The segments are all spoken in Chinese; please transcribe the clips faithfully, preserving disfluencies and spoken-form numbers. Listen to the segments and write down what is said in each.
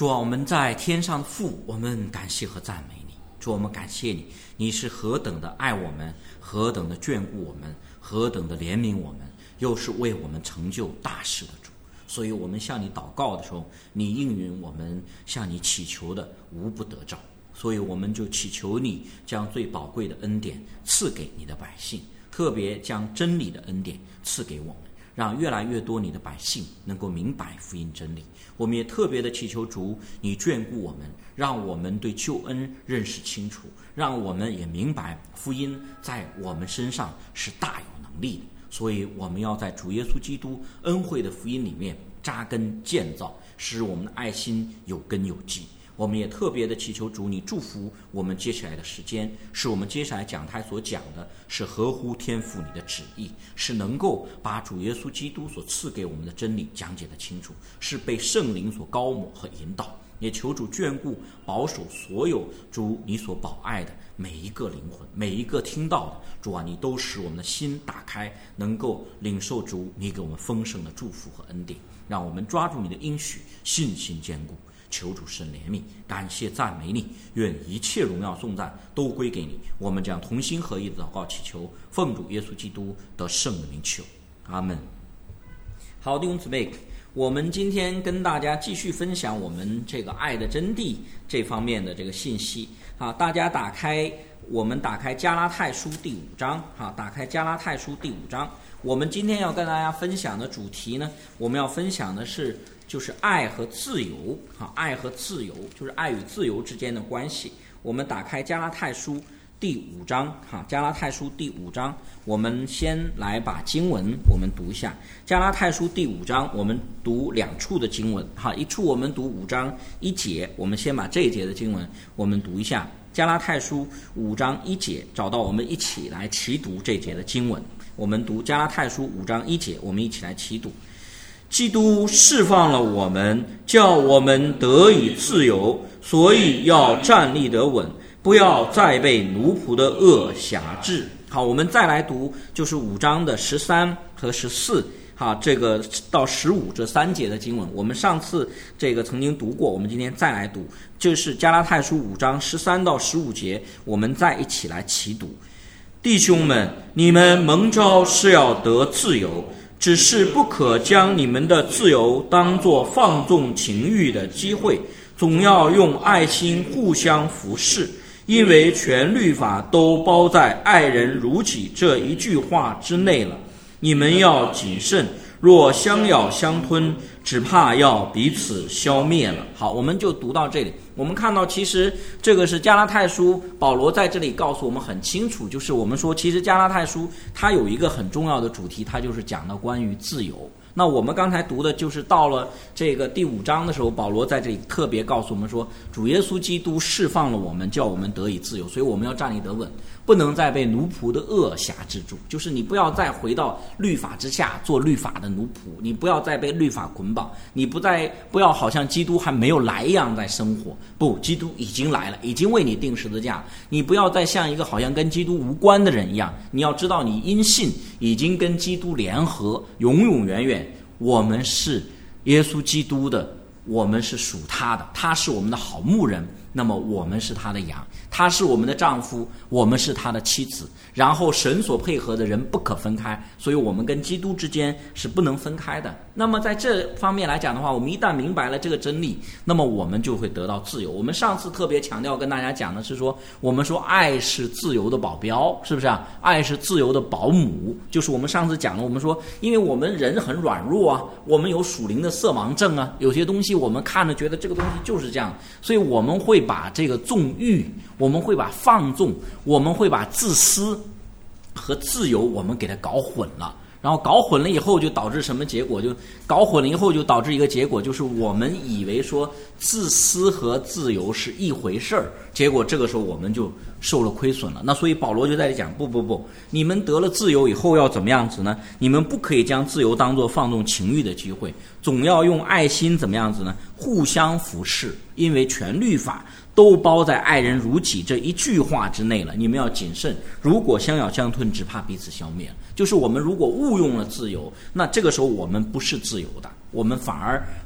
主啊，我们在天上的父，我们感谢和赞美你。主，我们感谢你，你是何等的爱我们，何等的眷顾我们，何等的怜悯我们，又是为我们成就大事的主。所以我们向你祷告的时候，你应允我们向你祈求的无不得着。所以我们就祈求你将最宝贵的恩典赐给你的百姓，特别将真理的恩典赐给我们，让越来越多你的百姓能够明白福音真理。我们也特别的祈求主，你眷顾我们，让我们对救恩认识清楚，让我们也明白福音在我们身上是大有能力的。所以我们要在主耶稣基督恩惠的福音里面扎根建造，使我们的爱心有根有基。我们也特别的祈求主，你祝福我们接下来的时间，是我们接下来讲台所讲的是合乎天父你的旨意，是能够把主耶稣基督所赐给我们的真理讲解得清楚，是被圣灵所膏抹和引导。也求主眷顾保守所有主你所保爱的每一个灵魂，每一个听到的主啊，你都使我们的心打开，能够领受主你给我们丰盛的祝福和恩典，让我们抓住你的应许，信心坚固。求主神怜悯，感谢赞美你，愿一切荣耀颂赞都归给你。我们将同心合意的祷告祈求，奉主耶稣基督得胜的名求，阿们。好，弟兄姊妹，我们今天跟大家继续分享我们这个爱的真谛这方面的这个信息啊，大家打开我们打开加拉太书第五章啊，打开加拉太书第五章。我们今天要跟大家分享的主题呢，我们要分享的是就是爱和自由啊，爱和自由就是爱与自由之间的关系。我们打开加拉太书第五章哈，加拉太书第五章，我们先来把经文我们读一下。加拉太书第五章，我们读两处的经文哈，一处我们读五章一节，我们先把这一节的经文我们读一下。加拉太书五章一节，找到我们一起来齐读这节的经文。我们读加拉太书五章一节，我们一起来齐读。基督释放了我们，叫我们得以自由，所以要站立得稳，不要再被奴仆的恶辖制。好，我们再来读，就是五章的十三和十四，好，这个到十五这三节的经文，我们上次这个曾经读过，我们今天再来读，就是加拉太书五章十三到十五节，我们再一起来齐读。弟兄们，你们蒙召是要得自由，只是不可将你们的自由当作放纵情欲的机会，总要用爱心互相服侍，因为全律法都包在爱人如己这一句话之内了。你们要谨慎，若相咬相吞，只怕要彼此消灭了。好，我们就读到这里。我们看到其实这个是加拉太书，保罗在这里告诉我们很清楚，就是我们说其实加拉太书它有一个很重要的主题，它就是讲到关于自由。那我们刚才读的就是到了这个第五章的时候，保罗在这里特别告诉我们说，主耶稣基督释放了我们，叫我们得以自由，所以我们要站立得稳，不能再被奴仆的恶辖制住，就是你不要再回到律法之下做律法的奴仆，你不要再被律法捆绑，你不再不要好像基督还没有来一样在生活，不，基督已经来了，已经为你钉十字架，你不要再像一个好像跟基督无关的人一样，你要知道你因信已经跟基督联合，永永远远我们是耶稣基督的，我们是属他的，他是我们的好牧人，那么我们是他的羊，他是我们的丈夫，我们是他的妻子，然后神所配合的人不可分开，所以我们跟基督之间是不能分开的。那么在这方面来讲的话，我们一旦明白了这个真理，那么我们就会得到自由。我们上次特别强调跟大家讲的是说，我们说爱是自由的保镖，是不是啊？爱是自由的保姆，就是我们上次讲了，我们说因为我们人很软弱啊，我们有属灵的色盲症啊，有些东西我们看着觉得这个东西就是这样，所以我们会把这个纵欲，我们会把放纵，我们会把自私和自由我们给它搞混了，然后搞混了以后就导致什么结果？就搞混了以后就导致一个结果，就是我们以为说自私和自由是一回事儿，结果这个时候我们就受了亏损了。那所以保罗就在这里讲，不不不，你们得了自由以后要怎么样子呢？你们不可以将自由当作放纵情欲的机会，总要用爱心怎么样子呢？互相服侍，因为全律法都包在爱人如己这一句话之内了。你们要谨慎，如果相咬相吞，只怕彼此消灭了。就是我们如果误用了自由，那这个时候我们不是自由的，我们反而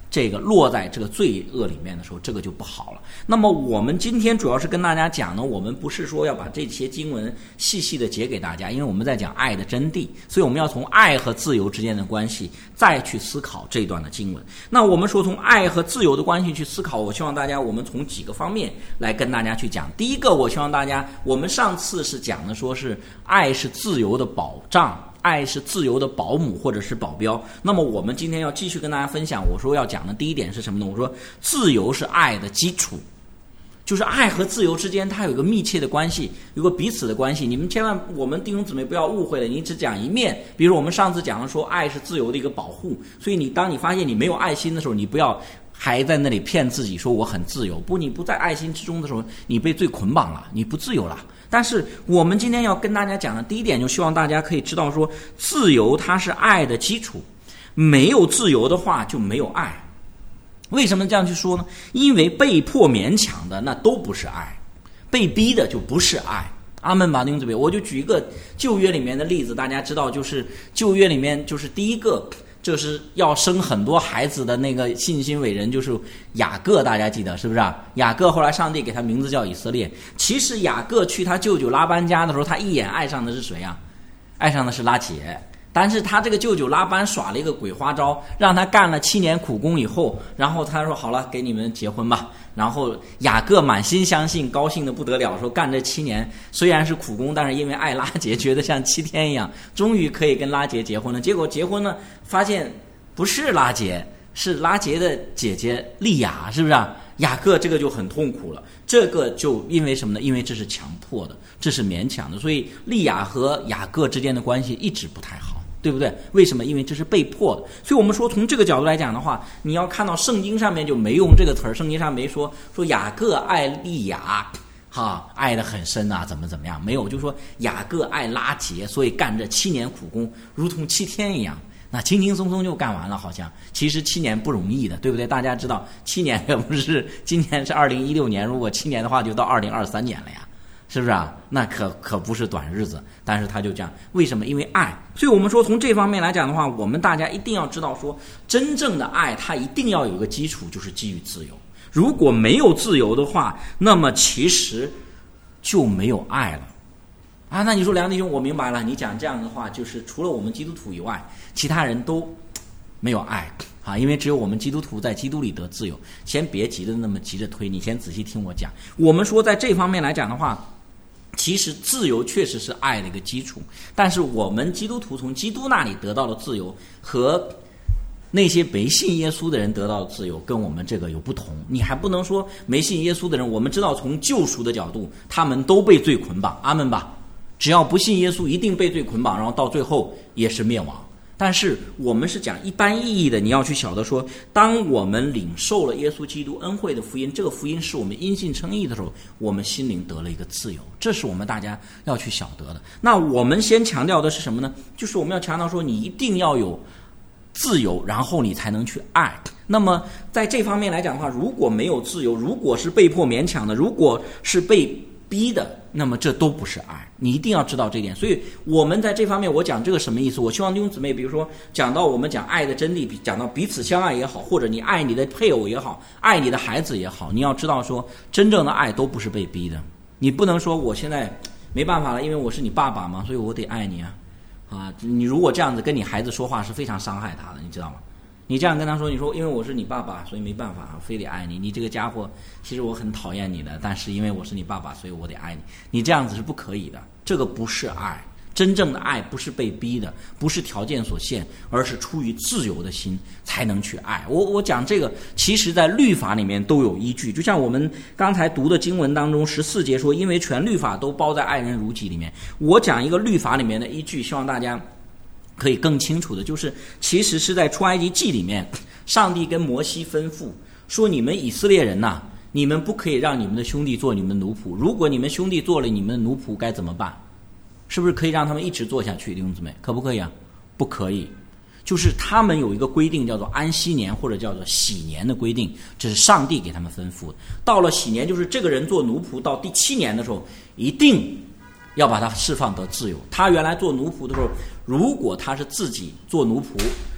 这个落在这个罪恶里面的时候，这个就不好了。那么我们今天主要是跟大家讲呢，我们不是说要把这些经文细细的解给大家，因为我们在讲爱的真谛，所以我们要从爱和自由之间的关系再去思考这一段的经文。那我们说从爱和自由的关系去思考，我希望大家我们从几个方面来跟大家去讲。第一个，我希望大家，我们上次是讲的说是爱是自由的保障，爱是自由的保姆或者是保镖。那么我们今天要继续跟大家分享，我说要讲的第一点是什么呢？我说自由是爱的基础，就是爱和自由之间它有一个密切的关系，有个彼此的关系。你们千万，我们弟兄姊妹不要误会了，你只讲一面。比如我们上次讲了说爱是自由的一个保护，所以你当你发现你没有爱心的时候，你不要还在那里骗自己说我很自由。不，你不在爱心之中的时候，你被罪捆绑了，你不自由了。但是我们今天要跟大家讲的第一点，就希望大家可以知道说，自由它是爱的基础，没有自由的话就没有爱。为什么这样去说呢？因为被迫勉强的那都不是爱，被逼的就不是爱。阿们吧，弟兄姊妹。我就举一个旧约里面的例子，大家知道，就是旧约里面就是第一个就是要生很多孩子的那个信心伟人，就是雅各，大家记得是不是啊？雅各后来上帝给他名字叫以色列。其实雅各去他舅舅拉班家的时候，他一眼爱上的是谁啊？爱上的是拉结。但是他这个舅舅拉班耍了一个鬼花招，让他干了七年苦工以后，然后他说好了，给你们结婚吧。然后雅各满心相信，高兴的不得了，说干这七年虽然是苦工，但是因为爱拉结，觉得像七天一样，终于可以跟拉结结婚了。结果结婚呢，发现不是拉结，是拉结的姐姐利亚，是不是啊？雅各这个就很痛苦了。这个就因为什么呢？因为这是强迫的，这是勉强的，所以利亚和雅各之间的关系一直不太好，对不对？为什么？因为这是被迫的。所以我们说从这个角度来讲的话，你要看到圣经上面就没用这个词儿，圣经上没说说雅各爱利亚哈，爱得很深啊，怎么怎么样，没有，就说雅各爱拉结，所以干这七年苦工如同七天一样，那轻轻松松就干完了。好像其实七年不容易的，对不对？大家知道七年也不是，今年是二零一六年，如果七年的话就到二零二三年了呀，是不是啊？那可可不是短日子。但是他就这样，为什么？因为爱。所以我们说从这方面来讲的话，我们大家一定要知道说，真正的爱它一定要有一个基础，就是基于自由。如果没有自由的话，那么其实就没有爱了啊。那你说梁弟兄，我明白了，你讲这样的话，就是除了我们基督徒以外，其他人都没有爱啊，因为只有我们基督徒在基督里得自由。先别急着那么急着推，你先仔细听我讲。我们说在这方面来讲的话，其实自由确实是爱的一个基础，但是我们基督徒从基督那里得到的自由和那些没信耶稣的人得到的自由跟我们这个有不同。你还不能说没信耶稣的人，我们知道从救赎的角度他们都被罪捆绑，阿们吧，只要不信耶稣一定被罪捆绑，然后到最后也是灭亡。但是我们是讲一般意义的，你要去晓得说，当我们领受了耶稣基督恩惠的福音，这个福音是我们因信称义的时候，我们心灵得了一个自由，这是我们大家要去晓得的。那我们先强调的是什么呢？就是我们要强调说，你一定要有自由，然后你才能去爱。那么在这方面来讲的话，如果没有自由，如果是被迫勉强的，如果是被逼的，那么这都不是爱。你一定要知道这一点。所以我们在这方面，我讲这个什么意思？我希望弟兄姊妹，比如说讲到我们讲爱的真理，讲到彼此相爱也好，或者你爱你的配偶也好，爱你的孩子也好，你要知道说，真正的爱都不是被逼的。你不能说我现在没办法了，因为我是你爸爸嘛，所以我得爱你啊啊！你如果这样子跟你孩子说话，是非常伤害他的，你知道吗？你这样跟他说，你说因为我是你爸爸，所以没办法，非得爱你。你这个家伙，其实我很讨厌你的，但是因为我是你爸爸，所以我得爱你。你这样子是不可以的，这个不是爱。真正的爱不是被逼的，不是条件所限，而是出于自由的心才能去爱。我我讲这个，其实在律法里面都有依据。就像我们刚才读的经文当中十四节说，因为全律法都包在爱人如己里面。我讲一个律法里面的依据，希望大家可以更清楚的，就是其实是在出埃及记里面，上帝跟摩西吩咐说，你们以色列人呐、啊，你们不可以让你们的兄弟做你们的奴仆，如果你们兄弟做了你们的奴仆该怎么办？是不是可以让他们一直做下去？弟兄姊妹，可不可以啊？不可以。就是他们有一个规定叫做安息年，或者叫做喜年的规定，这是上帝给他们吩咐的。到了喜年，就是这个人做奴仆到第七年的时候，一定要把他释放得自由。他原来做奴仆的时候，如果他是自己做奴仆，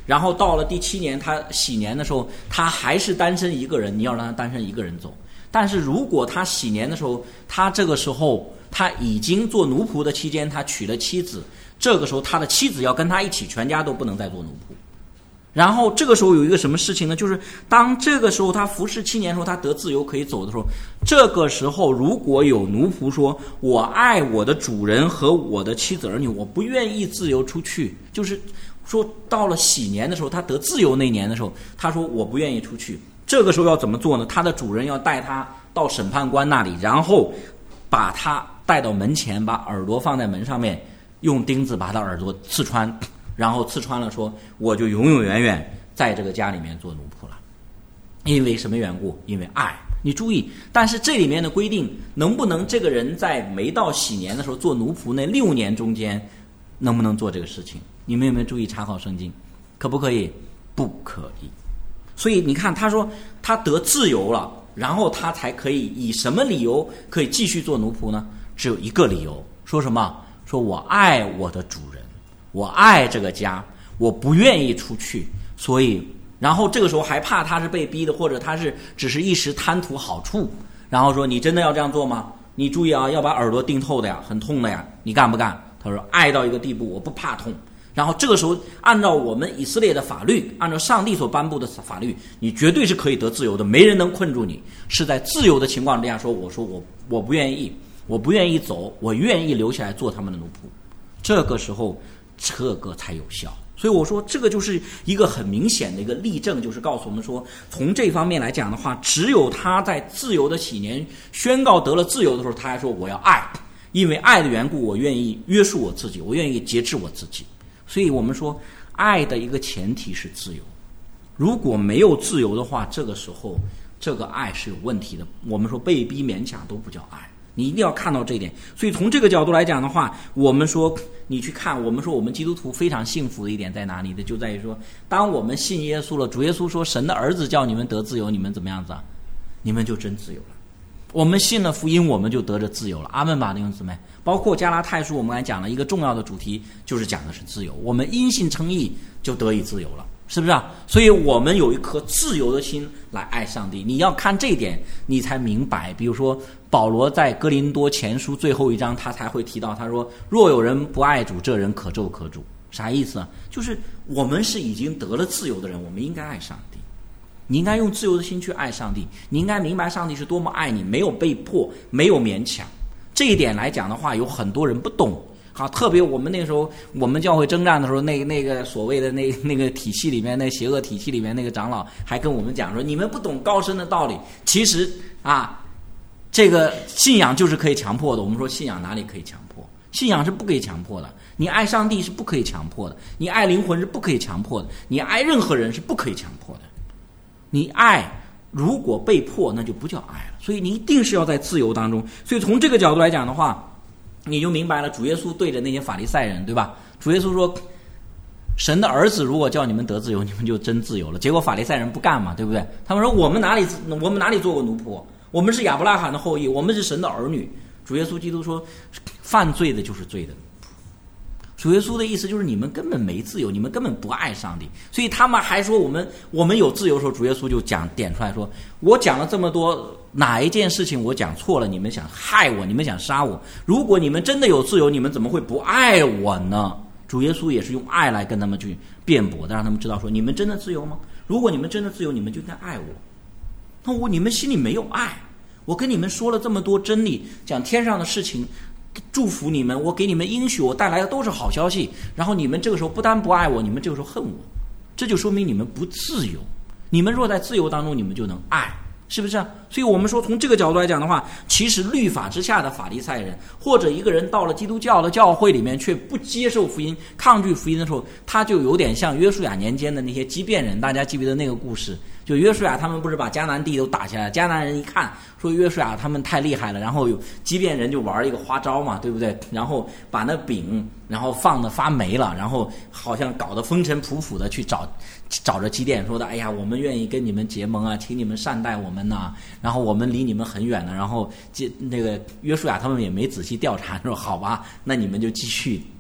然后到了第七年他喜年的时候，他还是单身一个人，你要让他单身一个人走。但是如果他喜年的时候，他这个时候他已经做奴仆的期间，他娶了妻子，这个时候他的妻子要跟他一起，全家都不能再做奴仆。然后这个时候有一个什么事情呢？就是当这个时候他服侍七年的时候，他得自由可以走的时候，这个时候如果有奴仆说我爱我的主人和我的妻子儿女，我不愿意自由出去，就是说到了喜年的时候，他得自由那年的时候，他说我不愿意出去，这个时候要怎么做呢？他的主人要带他到审判官那里，然后把他带到门前，把耳朵放在门上面，用钉子把他耳朵刺穿，然后刺穿了说我就永永远远在这个家里面做奴仆了。因为什么缘故？因为爱。你注意，但是这里面的规定，能不能这个人在没到喜年的时候做奴仆那六年中间能不能做这个事情？你们有没有注意查考圣经？可不可以？不可以。所以你看他说他得自由了，然后他才可以以什么理由可以继续做奴仆呢？只有一个理由，说什么？说我爱我的主人，我爱这个家，我不愿意出去。所以然后这个时候还怕他是被逼的，或者他是只是一时贪图好处，然后说你真的要这样做吗？你注意啊，要把耳朵钉透的呀，很痛的呀，你干不干？他说爱到一个地步，我不怕痛。然后这个时候按照我们以色列的法律，按照上帝所颁布的法律，你绝对是可以得自由的，没人能困住你。是在自由的情况之下说，我说我我不愿意，我不愿意走，我愿意留下来做他们的奴仆，这个时候这个才有效。所以我说这个就是一个很明显的一个例证，就是告诉我们说，从这方面来讲的话，只有他在自由的喜年宣告得了自由的时候，他还说我要爱，因为爱的缘故，我愿意约束我自己，我愿意节制我自己。所以我们说爱的一个前提是自由，如果没有自由的话，这个时候这个爱是有问题的。我们说被逼勉强都不叫爱，你一定要看到这一点。所以从这个角度来讲的话，我们说你去看，我们说我们基督徒非常幸福的一点在哪里呢？就在于说，当我们信耶稣了，主耶稣说神的儿子叫你们得自由，你们怎么样子啊？你们就真自由了。我们信了福音，我们就得着自由了。阿们吧，弟兄姊妹。包括加拉太书，我们还讲了一个重要的主题，就是讲的是自由。我们因信称义，就得以自由了，是不是啊？所以我们有一颗自由的心来爱上帝。你要看这一点，你才明白。比如说保罗在哥林多前书最后一章，他才会提到，他说若有人不爱主，这人可咒可诅。啥意思啊？就是我们是已经得了自由的人，我们应该爱上帝。你应该用自由的心去爱上帝，你应该明白上帝是多么爱你，没有被迫，没有勉强。这一点来讲的话，有很多人不懂。好，特别我们那个时候，我们教会征战的时候，那那个所谓的那那个体系里面，那邪恶体系里面那个长老还跟我们讲说，你们不懂高深的道理。其实啊，这个信仰就是可以强迫的。我们说信仰哪里可以强迫？信仰是不可以强迫的。你爱上帝是不可以强迫的，你爱灵魂是不可以强迫的，你爱任何人是不可以强迫的。你爱如果被迫，那就不叫爱了。所以你一定是要在自由当中。所以从这个角度来讲的话，你就明白了主耶稣对着那些法利赛人，对吧？主耶稣说神的儿子如果叫你们得自由，你们就真自由了。结果法利赛人不干嘛，对不对？他们说我们哪里我们哪里做过奴仆？我们是亚伯拉罕的后裔，我们是神的儿女。主耶稣基督说犯罪的就是罪的。主耶稣的意思就是你们根本没自由，你们根本不爱上帝。所以他们还说我们我们有自由的时候，主耶稣就讲点出来说，我讲了这么多，哪一件事情我讲错了，你们想害我，你们想杀我。如果你们真的有自由，你们怎么会不爱我呢？主耶稣也是用爱来跟他们去辩驳的，让他们知道说，你们真的自由吗？如果你们真的自由，你们就应该爱我。那我你们心里没有爱，我跟你们说了这么多真理，讲天上的事情，祝福你们，我给你们应许，我带来的都是好消息，然后你们这个时候不但不爱我，你们这个时候恨我，这就说明你们不自由。你们若在自由当中，你们就能爱，是不是啊？所以我们说从这个角度来讲的话，其实律法之下的法利赛人，或者一个人到了基督教的教会里面却不接受福音，抗拒福音的时候，他就有点像约书亚年间的那些畸变人。大家记不记得那个故事？就约书亚他们不是把迦南地都打下来，迦南人一看说约书亚他们太厉害了，然后有畸变人就玩一个花招嘛，对不对？然后把那饼然后放的发霉了，然后好像搞得风尘仆仆的去找找着基甸说的，哎呀，我们愿意跟你们结盟啊，请你们善待我们呐、啊，然后我们离你们很远的。然后那个约书亚他们也没仔细调查，说好吧，那你们就继续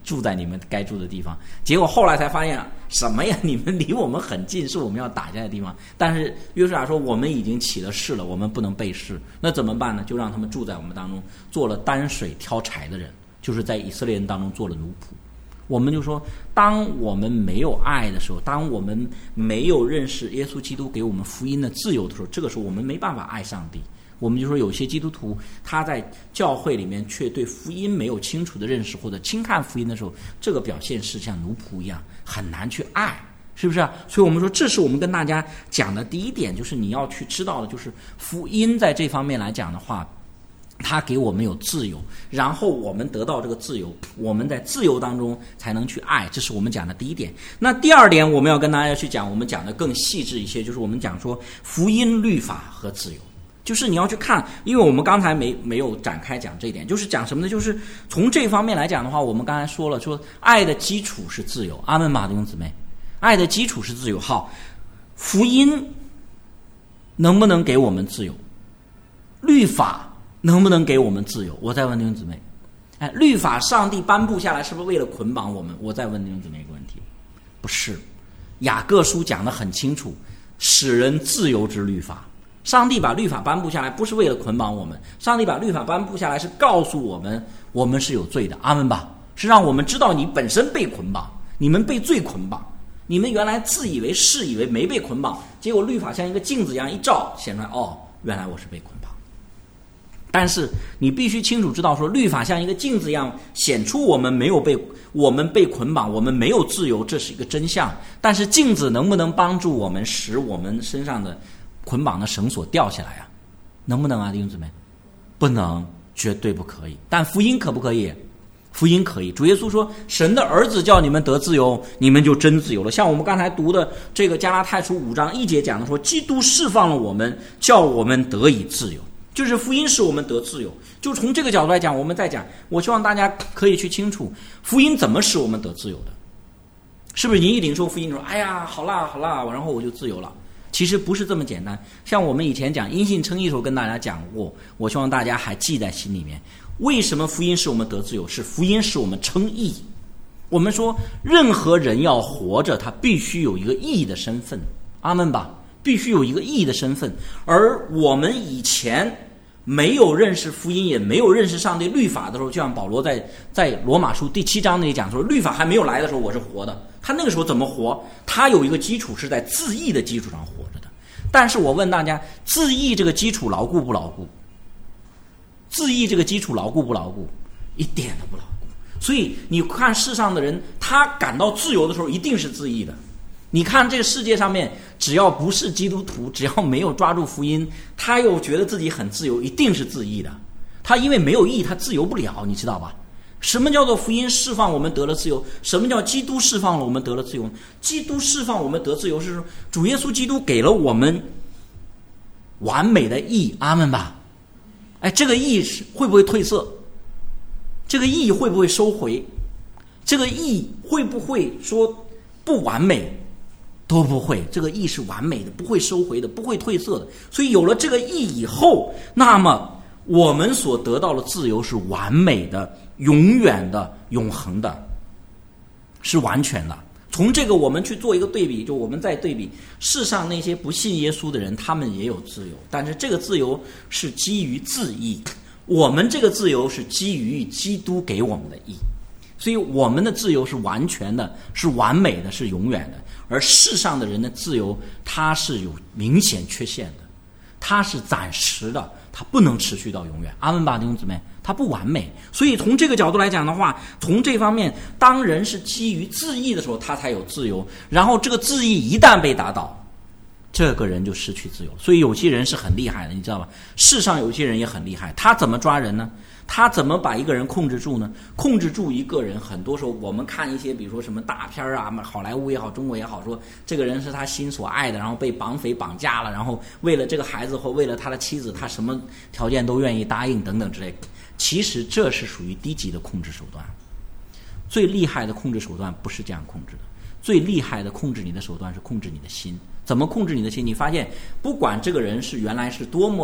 住在你们该住的地方。结果后来才发现什么呀？你们离我们很近，是我们要打架的地方。但是约书亚说我们已经起了誓了，我们不能背誓，那怎么办呢？就让他们住在我们当中，做了担水挑柴的人，就是在以色列人当中做了奴仆。我们就说，当我们没有爱的时候，当我们没有认识耶稣基督给我们福音的自由的时候，这个时候我们没办法爱上帝。我们就说有些基督徒他在教会里面却对福音没有清楚的认识，或者轻看福音的时候，这个表现是像奴仆一样，很难去爱，是不是啊？所以我们说这是我们跟大家讲的第一点，就是你要去知道的，就是福音在这方面来讲的话，他给我们有自由，然后我们得到这个自由，我们在自由当中才能去爱，这是我们讲的第一点。那第二点我们要跟大家去讲，我们讲的更细致一些，就是我们讲说福音、律法和自由。就是你要去看，因为我们刚才没没有展开讲这一点，就是讲什么呢？就是从这方面来讲的话，我们刚才说了，说爱的基础是自由，阿们吧，弟兄姊妹，爱的基础是自由。好，福音能不能给我们自由？律法能不能给我们自由？我再问弟兄姊妹，哎，律法上帝颁布下来是不是为了捆绑我们？我再问弟兄姊妹一个问题，不是。雅各书讲得很清楚，使人自由之律法。上帝把律法颁布下来不是为了捆绑我们，上帝把律法颁布下来是告诉我们我们是有罪的，阿们吧，是让我们知道你本身被捆绑，你们被罪捆绑，你们原来自以为是以为没被捆绑，结果律法像一个镜子一样一照，显出来哦，原来我是被捆绑。但是你必须清楚知道说，律法像一个镜子一样显出我们没有被我们被捆绑，我们没有自由，这是一个真相。但是镜子能不能帮助我们使我们身上的捆绑的绳索掉下来啊？能不能啊，弟兄姊妹？不能，绝对不可以。但福音可不可以？福音可以。主耶稣说，神的儿子叫你们得自由，你们就真自由了。像我们刚才读的这个加拉太书五章一节讲的说，基督释放了我们，叫我们得以自由，就是福音使我们得自由。就从这个角度来讲，我们再讲，我希望大家可以去清楚福音怎么使我们得自由的。是不是你一领受福音说，哎呀好啦好啦，然后我就自由了？其实不是这么简单。像我们以前讲因信称义的时候跟大家讲过，我希望大家还记在心里面。为什么福音使我们得自由？是福音使我们称义。我们说任何人要活着，他必须有一个义的身份，阿们吧，必须有一个义的身份。而我们以前没有认识福音，也没有认识上帝律法的时候，就像保罗在在罗马书第七章那里讲说，律法还没有来的时候我是活的。他那个时候怎么活？他有一个基础是在自义的基础上活着的。但是我问大家，自义这个基础牢固不牢固？自义这个基础牢固不牢固？一点都不牢固。所以你看世上的人，他感到自由的时候一定是自义的。你看这个世界上面，只要不是基督徒，只要没有抓住福音，他又觉得自己很自由，一定是自义的。他因为没有义，他自由不了，你知道吧？什么叫做福音释放我们得了自由？什么叫基督释放了我们得了自由？基督释放我们得自由是说，主耶稣基督给了我们完美的义，阿们吧。哎，这个义会不会褪色？这个义会不会收回？这个义会不会说不完美？都不会。这个义是完美的，不会收回的，不会褪色的。所以有了这个义以后，那么我们所得到的自由是完美的，永远的，永恒的，是完全的。从这个我们去做一个对比，就我们再对比世上那些不信耶稣的人，他们也有自由，但是这个自由是基于自义，我们这个自由是基于基督给我们的义。所以我们的自由是完全的，是完美的，是永远的。而世上的人的自由，它是有明显缺陷的，它是暂时的，它不能持续到永远。阿们吧，弟兄姊妹，它不完美。所以从这个角度来讲的话，从这方面，当人是基于自义的时候，他才有自由。然后这个自义一旦被打倒，这个人就失去自由。所以有些人是很厉害的，你知道吧？世上有些人也很厉害，他怎么抓人呢？他怎么把一个人控制住呢？控制住一个人，很多时候我们看一些比如说什么大片啊，好莱坞也好，中国也好，说这个人是他心所爱的，然后被绑匪绑架了，然后为了这个孩子或为了他的妻子，他什么条件都愿意答应等等之类。其实这是属于低级的控制手段。最厉害的控制手段不是这样控制的，最厉害的控制你的手段是控制你的心。怎么控制你的心？你发现不管这个人是原来是多么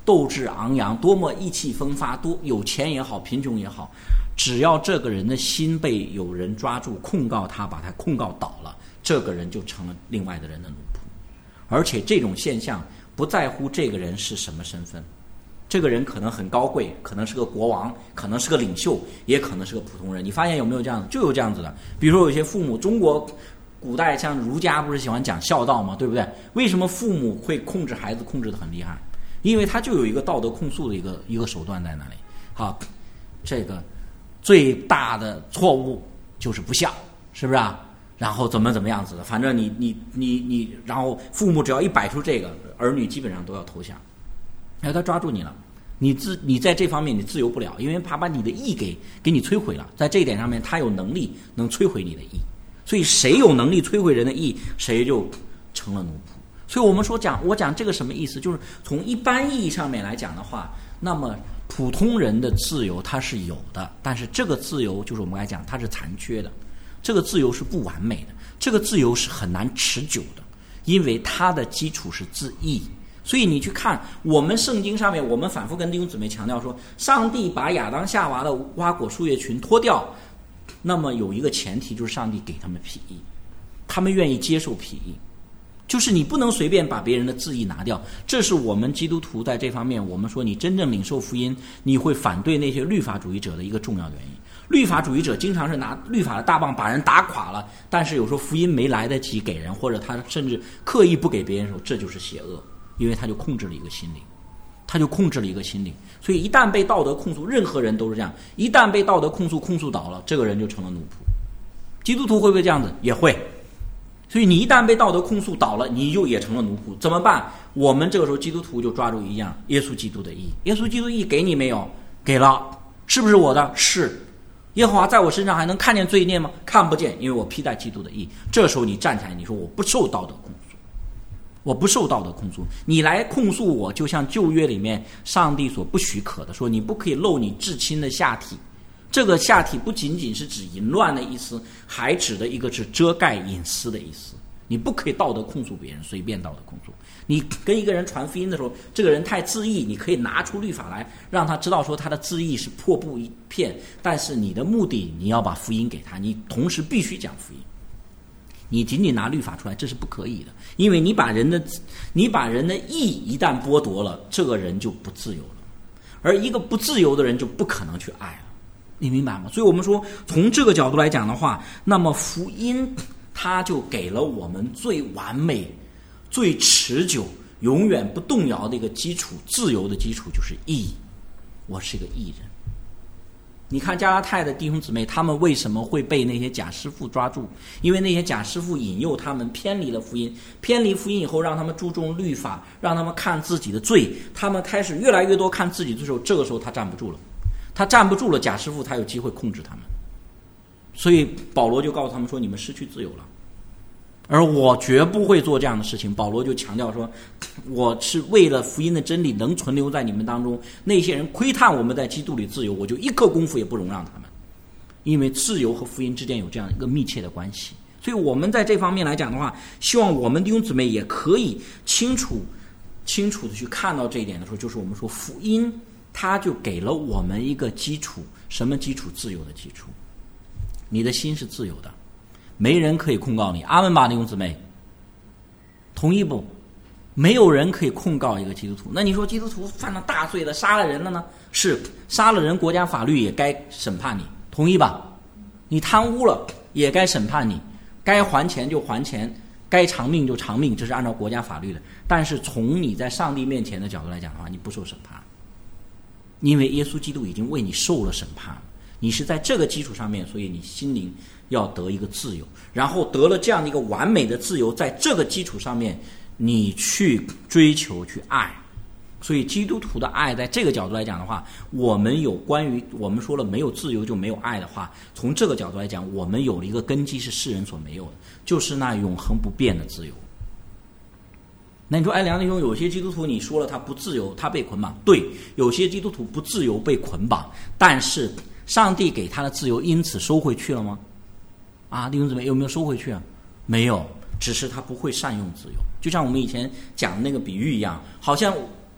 斗志昂扬，多么意气风发，多有钱也好，贫穷也好，只要这个人的心被有人抓住，控告他，把他控告倒了，这个人就成了另外的人的奴仆。而且这种现象不在乎这个人是什么身份，这个人可能很高贵，可能是个国王，可能是个领袖，也可能是个普通人。你发现有没有这样子？就有这样子的。比如说有些父母，中国古代像儒家不是喜欢讲孝道吗？对不对？为什么父母会控制孩子控制得很厉害？因为他就有一个道德控诉的一个一个手段在那里。好，这个最大的错误就是不孝，是不是啊？然后怎么怎么样子的，反正你你你你，然后父母只要一摆出这个，儿女基本上都要投降。然后他抓住你了，你自你在这方面你自由不了，因为他把你的义给给你摧毁了。在这一点上面，他有能力能摧毁你的义，所以谁有能力摧毁人的义，谁就成了奴仆。所以我们说讲，我讲这个什么意思？就是从一般意义上面来讲的话，那么普通人的自由它是有的，但是这个自由就是我们来讲它是残缺的，这个自由是不完美的，这个自由是很难持久的，因为它的基础是自义。所以你去看我们圣经上面，我们反复跟弟兄姊妹强调说，上帝把亚当夏娃的无花果树叶群脱掉，那么有一个前提就是上帝给他们痞意，他们愿意接受痞意，就是你不能随便把别人的自义拿掉。这是我们基督徒在这方面，我们说你真正领受福音，你会反对那些律法主义者的一个重要原因。律法主义者经常是拿律法的大棒把人打垮了，但是有时候福音没来得及给人，或者他甚至刻意不给别人的时候，这就是邪恶，因为他就控制了一个心灵，他就控制了一个心灵。所以一旦被道德控诉，任何人都是这样，一旦被道德控诉控诉倒了，这个人就成了奴仆。基督徒会不会这样子？也会。所以你一旦被道德控诉倒了，你就也成了奴仆。怎么办？我们这个时候基督徒就抓住一样，耶稣基督的义。耶稣基督义给你没有？给了。是不是我的？是。耶和华在我身上还能看见罪孽吗？看不见，因为我披戴基督的义。这时候你站起来，你说我不受道德控诉，我不受道德控诉，你来控诉我，就像旧约里面上帝所不许可的，说你不可以露你至亲的下体。这个下体不仅仅是指淫乱的意思，还指的一个是遮盖隐私的意思。你不可以道德控诉别人，随便道德控诉。你跟一个人传福音的时候，这个人太自义，你可以拿出律法来让他知道说他的自义是破布一片，但是你的目的你要把福音给他，你同时必须讲福音。你仅仅拿律法出来，这是不可以的，因为你把人的你把人的义一旦剥夺了，这个人就不自由了，而一个不自由的人就不可能去爱了。你明白吗？所以我们说从这个角度来讲的话，那么福音它就给了我们最完美最持久永远不动摇的一个基础，自由的基础就是义。我是一个义人。你看加拉太的弟兄姊妹，他们为什么会被那些假师傅抓住？因为那些假师傅引诱他们偏离了福音，偏离福音以后让他们注重律法，让他们看自己的罪，他们开始越来越多看自己的罪的时候，这个时候他站不住了，他站不住了，假师傅才有机会控制他们。所以保罗就告诉他们说，你们失去自由了，而我绝不会做这样的事情。保罗就强调说，我是为了福音的真理能存留在你们当中，那些人窥探我们在基督里自由，我就一刻功夫也不容让他们，因为自由和福音之间有这样一个密切的关系。所以我们在这方面来讲的话，希望我们弟兄姊妹也可以清楚清楚的去看到这一点的时候，就是我们说福音它就给了我们一个基础。什么基础？自由的基础。你的心是自由的，没人可以控告你。阿们吧，弟兄姊妹，同意不？没有人可以控告一个基督徒。那你说基督徒犯了大罪了，杀了人了呢？是，杀了人，国家法律也该审判你，同意吧？你贪污了，也该审判你，该还钱就还钱，该偿命就偿命，这是按照国家法律的。但是从你在上帝面前的角度来讲的话，你不受审判，因为耶稣基督已经为你受了审判。你是在这个基础上面，所以你心灵要得一个自由，然后得了这样的一个完美的自由，在这个基础上面你去追求去爱。所以基督徒的爱在这个角度来讲的话，我们有关于我们说了没有自由就没有爱的话，从这个角度来讲，我们有了一个根基是世人所没有的，就是那永恒不变的自由。那你说，哎，梁弟兄，有些基督徒你说了他不自由，他被捆绑。对，有些基督徒不自由被捆绑，但是上帝给他的自由因此收回去了吗？啊，弟兄姊妹，有没有收回去啊？没有，只是他不会善用自由。就像我们以前讲的那个比喻一样，好像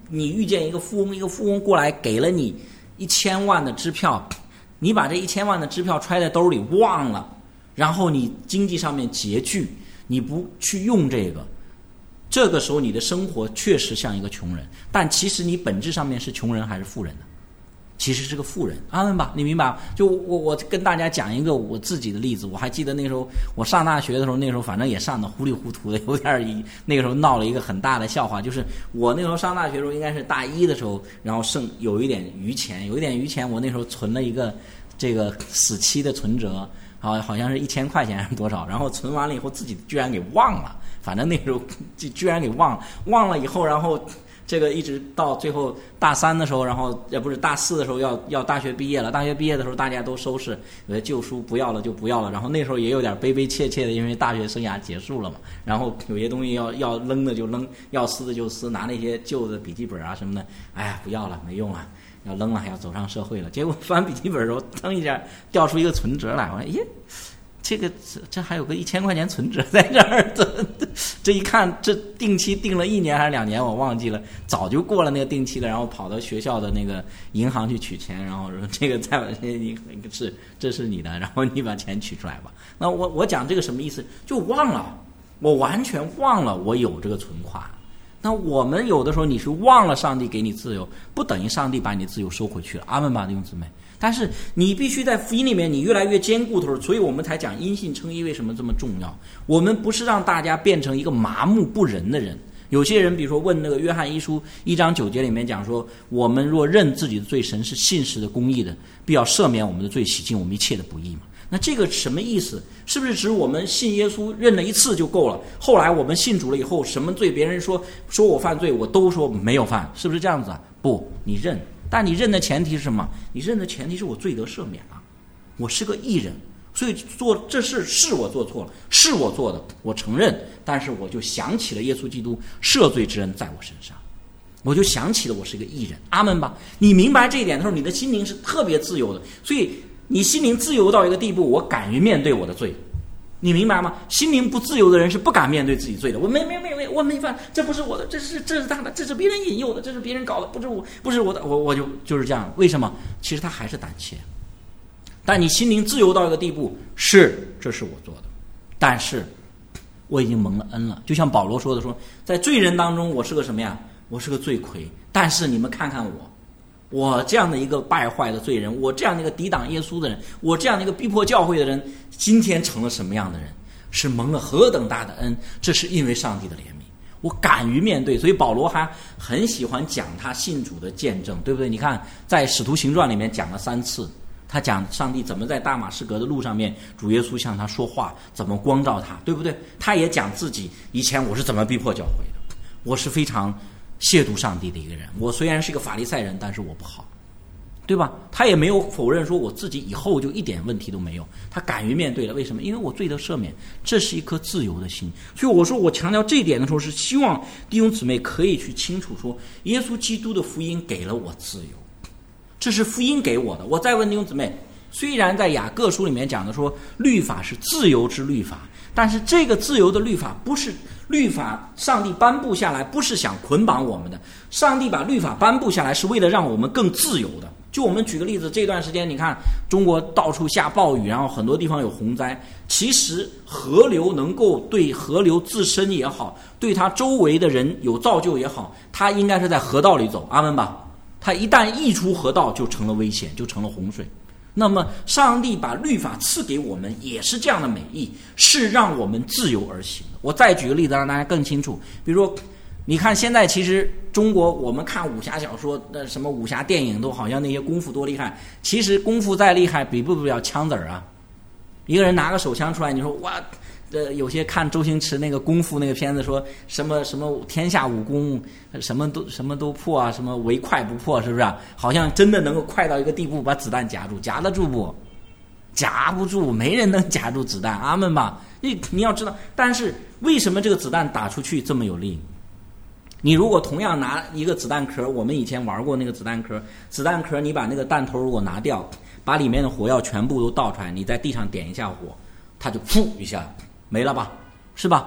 你遇见一个富翁，一个富翁过来给了你一千万的支票，你把这一千万的支票揣在兜里忘了，然后你经济上面拮据，你不去用这个，这个时候你的生活确实像一个穷人，但其实你本质上面是穷人还是富人呢？其实是个富人，阿门吧，你明白吗？就我我跟大家讲一个我自己的例子，我还记得那时候我上大学的时候，那时候反正也上的糊里糊涂的，有点那个时候闹了一个很大的笑话，就是我那时候上大学的时候应该是大一的时候，然后剩有一点余钱，有一点余钱，我那时候存了一个这个死期的存折，啊，好像是一千块钱还是多少，然后存完了以后自己居然给忘了，反正那时候就居然给忘了，忘了以后，然后。这个一直到最后大三的时候，然后也不是大四的时候要要大学毕业了。大学毕业的时候，大家都收拾，有些旧书不要了就不要了。然后那时候也有点悲悲切切的，因为大学生涯结束了嘛。然后有些东西要要扔的就扔，要撕的就撕，拿那些旧的笔记本啊什么的，哎呀不要了，没用了，要扔了，要走上社会了。结果翻笔记本的时候，腾一下掉出一个存折来，我说耶。这个这这还有个一千块钱存折在这儿，这这一看，这定期定了一年还是两年，我忘记了，早就过了那个定期了，然后跑到学校的那个银行去取钱，然后说这个再把你是这是你的，然后你把钱取出来吧。那我我讲这个什么意思？就忘了，我完全忘了我有这个存款。那我们有的时候你是忘了上帝给你自由，不等于上帝把你自由收回去了。阿们吧，弟兄姊妹。但是你必须在福音里面你越来越坚固的时候，所以我们才讲因信称义为什么这么重要。我们不是让大家变成一个麻木不仁的人。有些人比如说问那个约翰一书一章九节里面讲说，我们若认自己的罪，神是信实的公义的，必要赦免我们的罪，洗净我们一切的不义嘛。那这个什么意思？是不是指我们信耶稣认了一次就够了，后来我们信主了以后，什么罪别人说说我犯罪，我都说没有犯，是不是这样子啊？不，你认，但你认的前提是什么？你认的前提是我罪得赦免了，我是个义人，所以做这事是我做错了，是我做的，我承认，但是我就想起了耶稣基督赦罪之恩在我身上，我就想起了我是一个义人。阿们吧。你明白这一点的时候，你的心灵是特别自由的，所以你心灵自由到一个地步，我敢于面对我的罪，你明白吗？心灵不自由的人是不敢面对自己罪的。我没没没没，我没犯，这不是我的，这是这是他的，这是别人引诱的，这是别人搞的，不是我，不是我的，我我就就是这样。为什么？其实他还是胆怯。但你心灵自由到一个地步，是这是我做的，但是我已经蒙了恩了。就像保罗说的说，在罪人当中，我是个什么呀？我是个罪魁。但是你们看看我。我这样的一个败坏的罪人，我这样的一个抵挡耶稣的人，我这样的一个逼迫教会的人，今天成了什么样的人？是蒙了何等大的恩，这是因为上帝的怜悯。我敢于面对，所以保罗还很喜欢讲他信主的见证，对不对？你看在使徒行传里面讲了三次，他讲上帝怎么在大马士革的路上面，主耶稣向他说话，怎么光照他，对不对？他也讲自己以前我是怎么逼迫教会的，我是非常亵渎上帝的一个人，我虽然是一个法利赛人，但是我不好，对吧？他也没有否认说我自己以后就一点问题都没有，他敢于面对了。为什么？因为我罪得赦免，这是一颗自由的心。所以我说我强调这一点的时候，是希望弟兄姊妹可以去清楚说，耶稣基督的福音给了我自由，这是福音给我的。我再问弟兄姊妹，虽然在雅各书里面讲的说律法是自由之律法，但是这个自由的律法不是律法，上帝颁布下来不是想捆绑我们的，上帝把律法颁布下来是为了让我们更自由的。就我们举个例子，这段时间你看中国到处下暴雨，然后很多地方有洪灾，其实河流能够对河流自身也好，对它周围的人有造就也好，它应该是在河道里走，阿们吧。它一旦溢出河道就成了危险，就成了洪水。那么上帝把律法赐给我们也是这样的美意，是让我们自由而行的。我再举个例子让大家更清楚，比如说你看现在其实中国我们看武侠小说的什么武侠电影都好像那些功夫多厉害，其实功夫再厉害比不了枪子儿啊。一个人拿个手枪出来，你说哇，呃，有些看周星驰那个功夫那个片子说什么什么天下武功什么都什么都破啊，什么唯快不破，是不是啊？好像真的能够快到一个地步把子弹夹住，夹得住不？夹不住，没人能夹住子弹，阿们吧。你你要知道，但是为什么这个子弹打出去这么有力？你如果同样拿一个子弹壳，我们以前玩过那个子弹壳，子弹壳你把那个弹头如果拿掉，把里面的火药全部都倒出来，你在地上点一下火，它就噗一下没了吧，是吧？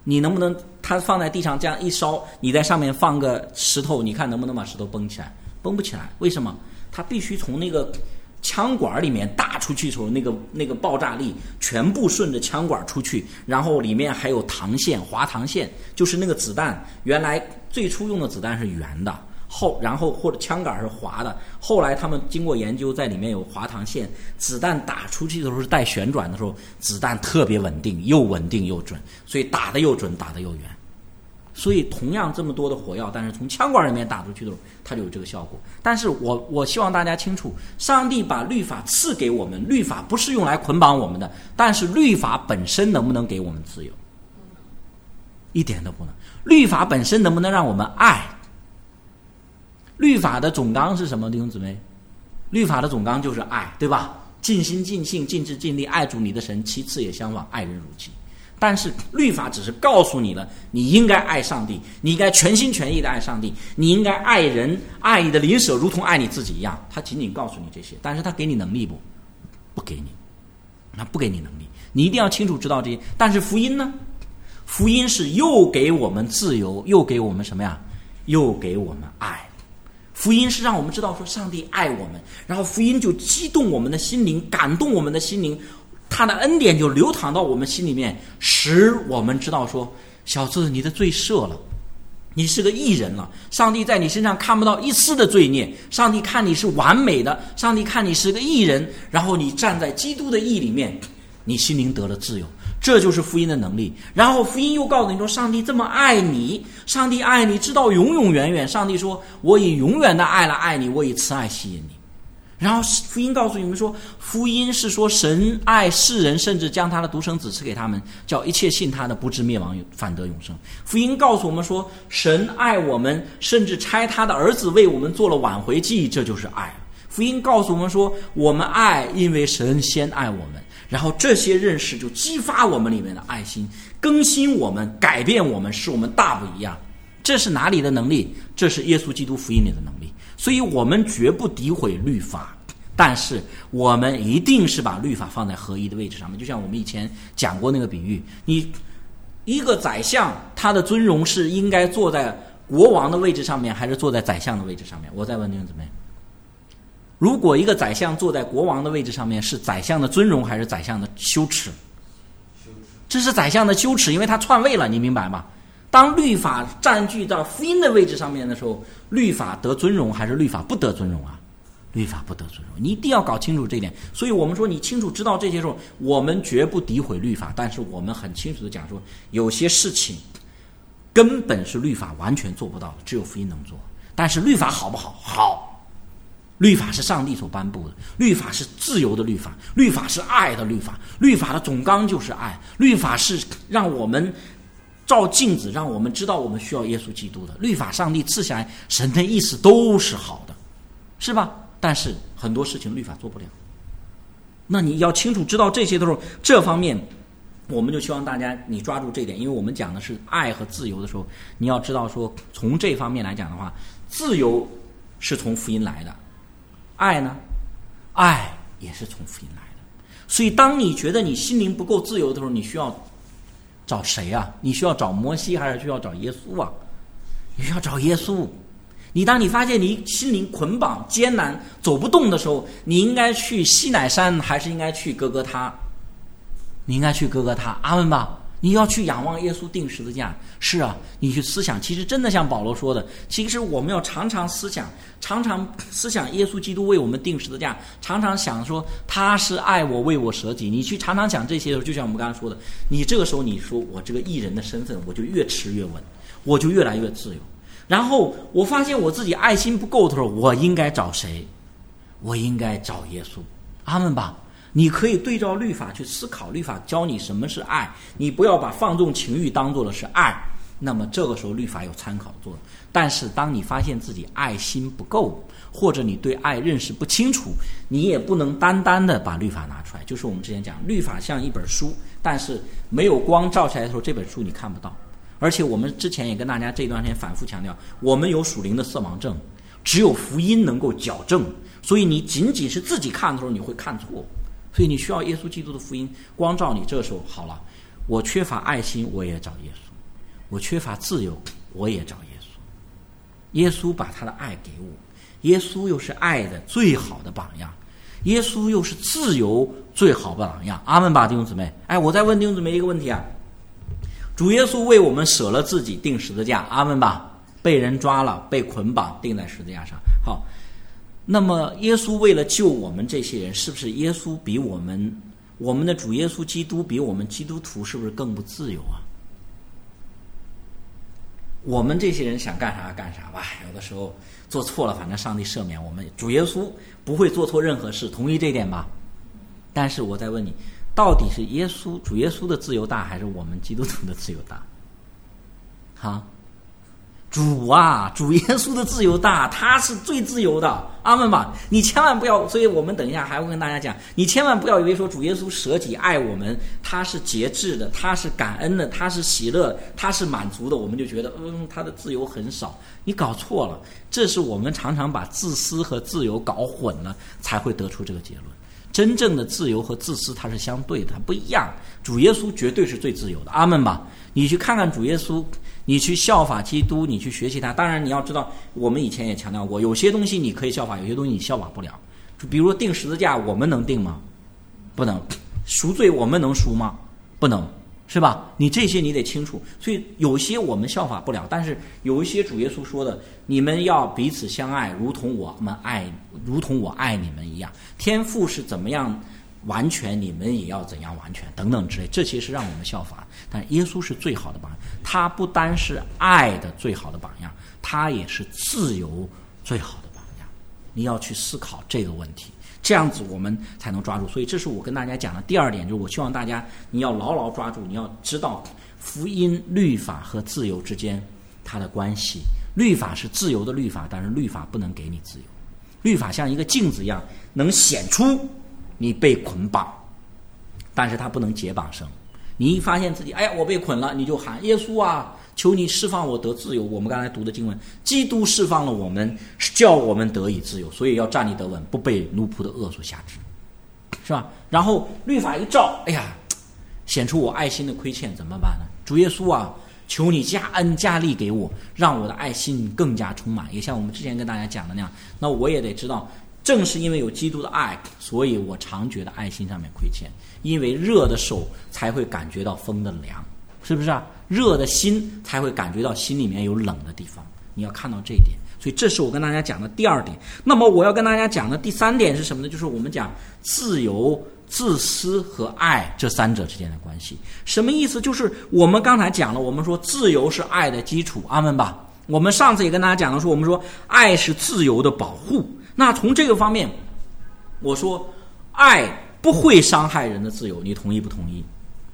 你能不能它放在地上这样一烧，你在上面放个石头，你看能不能把石头崩起来？崩不起来。为什么？它必须从那个枪管里面打出去的时候，那个那个爆炸力全部顺着枪管出去，然后里面还有膛线，滑膛线，就是那个子弹原来最初用的子弹是圆的，后然后或者枪杆是滑的，后来他们经过研究，在里面有滑膛线，子弹打出去的时候是带旋转的时候，子弹特别稳定，又稳定又准，所以打得又准，打得又远。所以同样这么多的火药，但是从枪管里面打出去的时候，它就有这个效果。但是我我希望大家清楚，上帝把律法赐给我们，律法不是用来捆绑我们的，但是律法本身能不能给我们自由？一点都不能。律法本身能不能让我们爱？律法的总纲是什么，弟兄姊妹？律法的总纲就是爱，对吧？尽心尽性尽志尽力爱主你的神，其次也相仿，爱人如己。但是律法只是告诉你了，你应该爱上帝，你应该全心全意的爱上帝，你应该爱人，爱你的邻舍如同爱你自己一样。他仅仅告诉你这些，但是他给你能力不？不给你，那不给你能力，你一定要清楚知道这些。但是福音呢？福音是又给我们自由，又给我们什么呀？又给我们爱。福音是让我们知道说上帝爱我们，然后福音就激动我们的心灵，感动我们的心灵，他的恩典就流淌到我们心里面，使我们知道说，小子，你的罪赦了，你是个义人了，上帝在你身上看不到一丝的罪孽，上帝看你是完美的，上帝看你是个义人，然后你站在基督的义里面，你心灵得了自由。这就是福音的能力。然后福音又告诉你说，上帝这么爱你，上帝爱你直到永永远远，上帝说，我以永远的爱来爱你，我以慈爱吸引你。然后福音告诉你们说，福音是说神爱世人，甚至将他的独生子赐给他们，叫一切信他的不至灭亡，反得永生。福音告诉我们说，神爱我们，甚至差他的儿子为我们做了挽回祭，这就是爱。福音告诉我们说，我们爱，因为神先爱我们。然后这些认识就激发我们里面的爱心，更新我们，改变我们，使我们大不一样。这是哪里的能力？这是耶稣基督福音里的能力。所以我们绝不诋毁律法，但是我们一定是把律法放在合一的位置上面。就像我们以前讲过那个比喻，你一个宰相，他的尊荣是应该坐在国王的位置上面，还是坐在宰相的位置上面？我再问你们怎么样？如果一个宰相坐在国王的位置上面，是宰相的尊荣还是宰相的羞耻？这是宰相的羞耻，因为他篡位了，你明白吗？当律法占据到福音的位置上面的时候，律法得尊荣还是律法不得尊荣啊？律法不得尊荣，你一定要搞清楚这一点。所以我们说，你清楚知道这些时候，我们绝不诋毁律法，但是我们很清楚的讲说，有些事情根本是律法完全做不到的，只有福音能做。但是律法好不好？好。律法是上帝所颁布的，律法是自由的律法，律法是爱的律法，律法的总纲就是爱，律法是让我们照镜子，让我们知道我们需要耶稣基督的。律法上帝赐下来，神的意思都是好的，是吧？但是很多事情律法做不了。那你要清楚知道这些的时候，这方面我们就希望大家你抓住这一点，因为我们讲的是爱和自由的时候，你要知道说，从这方面来讲的话，自由是从福音来的，爱呢？爱也是从福音来的。所以当你觉得你心灵不够自由的时候，你需要找谁啊？你需要找摩西还是需要找耶稣啊？你需要找耶稣。你当你发现你心灵捆绑艰难走不动的时候，你应该去西乃山还是应该去哥哥他？你应该去哥哥他，阿们吧。你要去仰望耶稣钉十字架。是啊，你去思想，其实真的像保罗说的，其实我们要常常思想，常常思想耶稣基督为我们钉十字架，常常想说他是爱我，为我舍己。你去常常想这些的时候，就像我们刚才说的，你这个时候你说我这个义人的身份，我就越持越稳，我就越来越自由。然后我发现我自己爱心不够的时候，我应该找谁？我应该找耶稣。阿们吧。你可以对照律法去思考，律法教你什么是爱，你不要把放纵情欲当作的是爱，那么这个时候律法有参考作用。但是当你发现自己爱心不够，或者你对爱认识不清楚，你也不能单单的把律法拿出来。就是我们之前讲，律法像一本书，但是没有光照下来的时候，这本书你看不到。而且我们之前也跟大家这段时间反复强调，我们有属灵的色盲症，只有福音能够矫正，所以你仅仅是自己看的时候你会看错，所以你需要耶稣基督的福音光照你。这时候好了，我缺乏爱心，我也找耶稣。 我缺乏自由，我也找耶稣。耶稣把他的爱给我，耶稣又是爱的最好的榜样，耶稣又是自由最好的榜样。阿们吧，弟兄姊妹。哎，我再问弟兄姊妹一个问题啊，主耶稣为我们舍了自己，钉十字架，阿们吧，被人抓了，被捆绑，钉在十字架上。好，那么耶稣为了救我们这些人，是不是耶稣比我们我们的主耶稣基督比我们基督徒是不是更不自由啊？我们这些人想干啥干啥吧，有的时候做错了，反正上帝赦免我们。主耶稣不会做错任何事，同意这一点吧？但是我再问你，到底是耶稣主耶稣的自由大，还是我们基督徒的自由大？哈，主啊，主耶稣的自由大，他是最自由的，阿们吧。你千万不要，所以我们等一下还会跟大家讲，你千万不要以为说主耶稣舍己爱我们，他是节制的，他是感恩的，他是喜乐，他是满足的，我们就觉得嗯，他的自由很少。你搞错了，这是我们常常把自私和自由搞混了，才会得出这个结论。真正的自由和自私它是相对的，它不一样。主耶稣绝对是最自由的，阿们吧。你去看看主耶稣，你去效法基督，你去学习他。当然你要知道，我们以前也强调过，有些东西你可以效法，有些东西你效法不了。就比如说钉十字架，我们能钉吗？不能。赎罪我们能赎吗？不能，是吧？你这些你得清楚。所以有些我们效法不了，但是有一些主耶稣说的，你们要彼此相爱，如同我们爱，如同我爱你们一样。天父是怎么样完全，你们也要怎样完全，等等之类，这些是让我们效法。但耶稣是最好的榜样，他不单是爱的最好的榜样，他也是自由最好的榜样。你要去思考这个问题，这样子我们才能抓住。所以这是我跟大家讲的第二点，就是我希望大家你要牢牢抓住，你要知道福音、律法和自由之间它的关系。律法是自由的律法，但是律法不能给你自由。律法像一个镜子一样，能显出你被捆绑，但是它不能解绑绳。你一发现自己哎呀我被捆了，你就喊耶稣啊，求你释放我得自由。我们刚才读的经文，基督释放了我们，叫我们得以自由，所以要站立得稳，不被奴仆的恶所辖制，是吧？然后律法一照，哎呀，显出我爱心的亏欠，怎么办呢？主耶稣啊，求你加恩加力给我，让我的爱心更加充满。也像我们之前跟大家讲的那样，那我也得知道，正是因为有基督的爱，所以我常觉得爱心上面亏欠。因为热的手才会感觉到风的凉，是不是啊？热的心才会感觉到心里面有冷的地方，你要看到这一点。所以这是我跟大家讲的第二点。那么我要跟大家讲的第三点是什么呢？就是我们讲自由、自私和爱这三者之间的关系。什么意思？就是我们刚才讲了，我们说自由是爱的基础，阿们吧。我们上次也跟大家讲了，说我们说爱是自由的保护。那从这个方面，我说爱不会伤害人的自由，你同意不同意？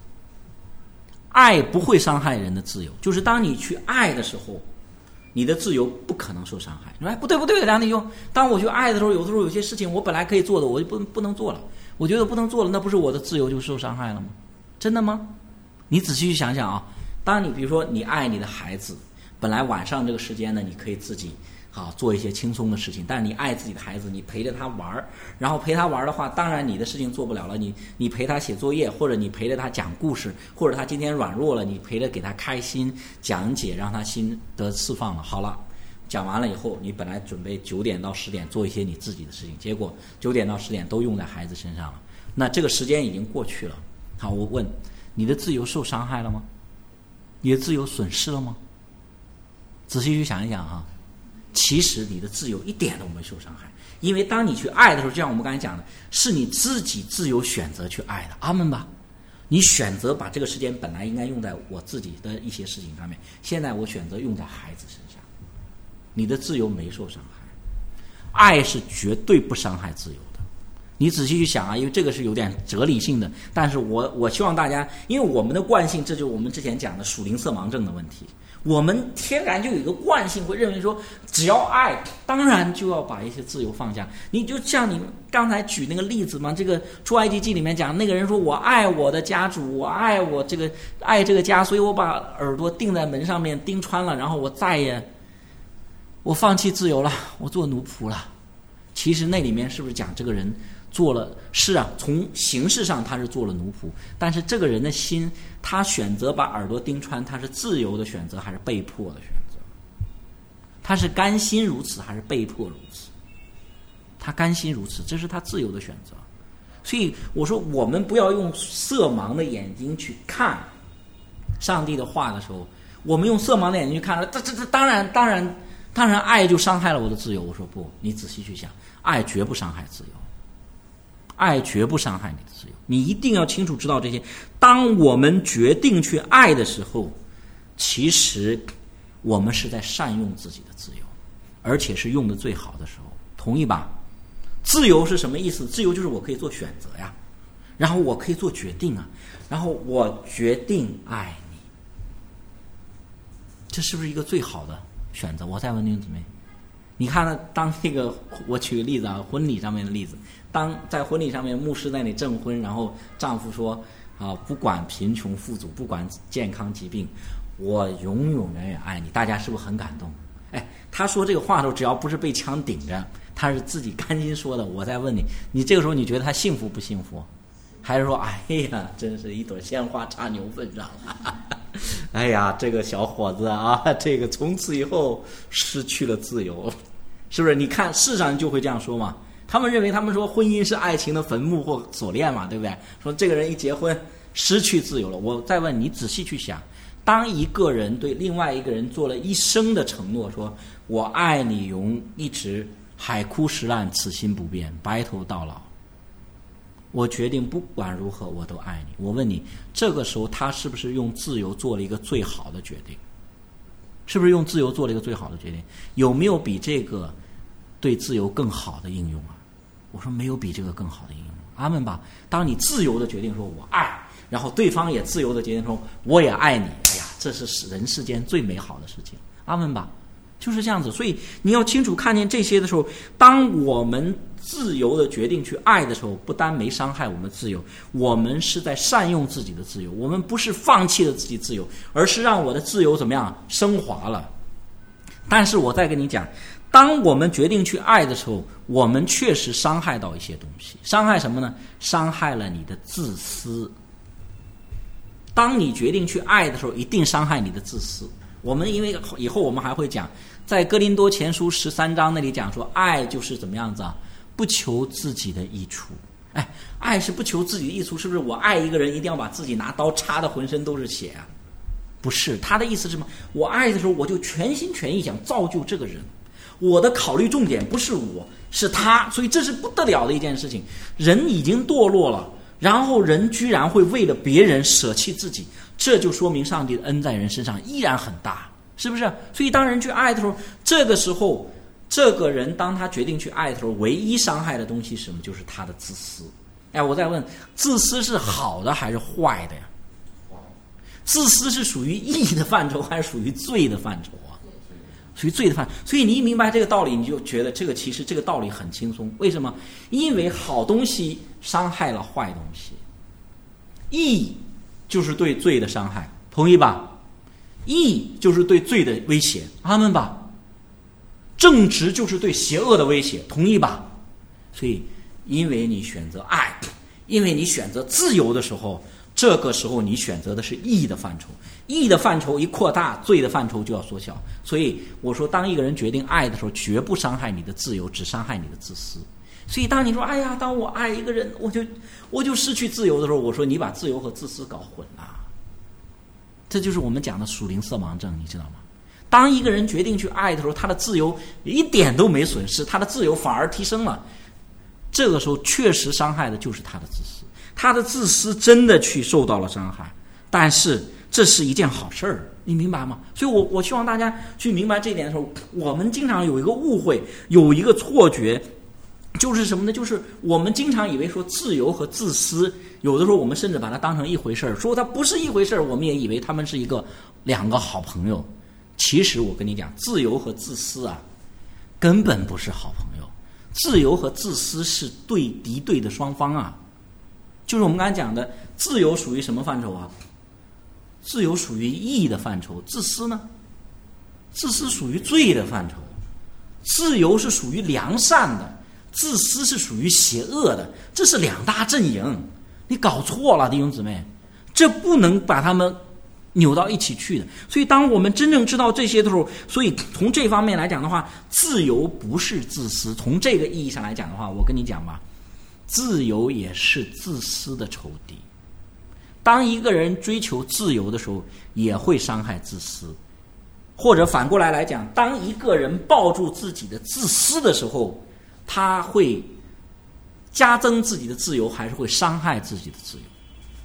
爱不会伤害人的自由，就是当你去爱的时候，你的自由不可能受伤害。哎，不对不对，梁弟兄，当我去爱的时候，有的时候有些事情我本来可以做的，我就不不能做了。我觉得不能做了，那不是我的自由就受伤害了吗？真的吗？你仔细去想想啊，当你比如说你爱你的孩子，本来晚上这个时间呢，你可以自己好做一些轻松的事情，但是你爱自己的孩子，你陪着他玩，然后陪他玩的话，当然你的事情做不了了，你你陪他写作业，或者你陪着他讲故事，或者他今天软弱了，你陪着给他开心讲解，让他心得释放了。好了，讲完了以后，你本来准备九点到十点做一些你自己的事情，结果九点到十点都用在孩子身上了，那这个时间已经过去了。好，我问你的自由受伤害了吗？你的自由损失了吗？仔细去想一想哈。其实你的自由一点都没受伤害，因为当你去爱的时候，就像我们刚才讲的，是你自己自由选择去爱的，阿们吧。你选择把这个时间本来应该用在我自己的一些事情上面，现在我选择用在孩子身上，你的自由没受伤害。爱是绝对不伤害自由的。你仔细去想啊，因为这个是有点哲理性的，但是我我希望大家，因为我们的惯性，这就是我们之前讲的属灵色盲症的问题。我们天然就有一个惯性，会认为说只要爱，当然就要把一些自由放下。你就像你刚才举那个例子嘛，这个出埃及记里面讲，那个人说我爱我的家主，我爱我这个爱这个家，所以我把耳朵钉在门上面钉穿了，然后我再也我放弃自由了，我做奴仆了。其实那里面是不是讲这个人做了，是啊，从形式上他是做了奴仆，但是这个人的心，他选择把耳朵钉穿，他是自由的选择还是被迫的选择？他是甘心如此还是被迫如此？他甘心如此，这是他自由的选择。所以我说，我们不要用色盲的眼睛去看上帝的话的时候，我们用色盲的眼睛去看了，这这这当然当然当然爱就伤害了我的自由。我说不，你仔细去想，爱绝不伤害自由，爱绝不伤害你的自由。你一定要清楚知道这些。当我们决定去爱的时候，其实我们是在善用自己的自由，而且是用的最好的时候，同意吧？自由是什么意思？自由就是我可以做选择呀，然后我可以做决定啊，然后我决定爱你，这是不是一个最好的选择？我再问弟兄姊妹，你看呢？当那个我举个例子啊，婚礼上面的例子，当在婚礼上面牧师在那里证婚，然后丈夫说啊，不管贫穷富足，不管健康疾病，我永永远远爱你，大家是不是很感动？哎，他说这个话的时候，只要不是被枪顶着，他是自己甘心说的。我再问你，你这个时候你觉得他幸福不幸福？还是说，哎呀，真是一朵鲜花插牛粪上了？哎呀，这个小伙子啊，这个从此以后失去了自由，是不是？你看世上就会这样说嘛。他们认为，他们说婚姻是爱情的坟墓或锁链嘛，对不对？说这个人一结婚失去自由了。我再问你，仔细去想，当一个人对另外一个人做了一生的承诺，说我爱你永一直海枯石烂，此心不变，白头到老，我决定不管如何我都爱你。我问你，这个时候他是不是用自由做了一个最好的决定？是不是用自由做了一个最好的决定？有没有比这个对自由更好的应用啊？我说没有比这个更好的应用。阿们吧。当你自由的决定说我爱，然后对方也自由的决定说我也爱你，哎呀，这是人世间最美好的事情。阿们吧。就是这样子。所以你要清楚看见这些的时候，当我们自由的决定去爱的时候，不单没伤害我们自由，我们是在善用自己的自由。我们不是放弃了自己自由，而是让我的自由怎么样升华了。但是我再跟你讲，当我们决定去爱的时候，我们确实伤害到一些东西。伤害什么呢？伤害了你的自私。当你决定去爱的时候，一定伤害你的自私。我们因为以后我们还会讲，在哥林多前书十三章那里讲说，爱就是怎么样子啊？不求自己的益处。哎，爱是不求自己的益处，是不是？我爱一个人一定要把自己拿刀插得浑身都是血啊？不是，他的意思是什么？我爱的时候，我就全心全意想造就这个人，我的考虑重点不是我，是他，所以这是不得了的一件事情。人已经堕落了，然后人居然会为了别人舍弃自己，这就说明上帝的恩在人身上依然很大，是不是？所以当人去爱的时候，这个时候这个人当他决定去爱的时候，唯一伤害的东西是什么？就是他的自私。哎，我再问，自私是好的还是坏的呀？自私是属于义的范畴还是属于罪的范畴啊？属于罪的范畴。所以你一明白这个道理，你就觉得这个其实这个道理很轻松。为什么？因为好东西伤害了坏东西，义就是对罪的伤害，同意吧？义就是对罪的威胁，阿们吧。正直就是对邪恶的威胁，同意吧？所以因为你选择爱，因为你选择自由的时候，这个时候你选择的是义的范畴，义的范畴一扩大，罪的范畴就要缩小。所以我说，当一个人决定爱的时候，绝不伤害你的自由，只伤害你的自私。所以当你说哎呀，当我爱一个人我就我就失去自由的时候，我说你把自由和自私搞混了。这就是我们讲的属灵色盲症，你知道吗？当一个人决定去爱的时候，他的自由一点都没损失，他的自由反而提升了。这个时候确实伤害的就是他的自私，他的自私真的去受到了伤害，但是这是一件好事儿，你明白吗？所以我我希望大家去明白这一点的时候，我们经常有一个误会，有一个错觉，就是什么呢？就是我们经常以为说自由和自私，有的时候我们甚至把它当成一回事儿，说它不是一回事儿，我们也以为他们是一个两个好朋友。其实我跟你讲，自由和自私啊，根本不是好朋友。自由和自私是对敌对的双方啊。就是我们刚才讲的，自由属于什么范畴啊？自由属于义的范畴，自私呢？自私属于罪的范畴。自由是属于良善的， 自私是属于邪恶的，这是两大阵营，你搞错了，弟兄姊妹，这不能把他们扭到一起去的。所以当我们真正知道这些的时候，所以从这方面来讲的话，自由不是自私。从这个意义上来讲的话，我跟你讲吧，自由也是自私的仇敌。当一个人追求自由的时候，也会伤害自私。或者反过来来讲，当一个人抱住自己的自私的时候，他会加增自己的自由，还是会伤害自己的自由？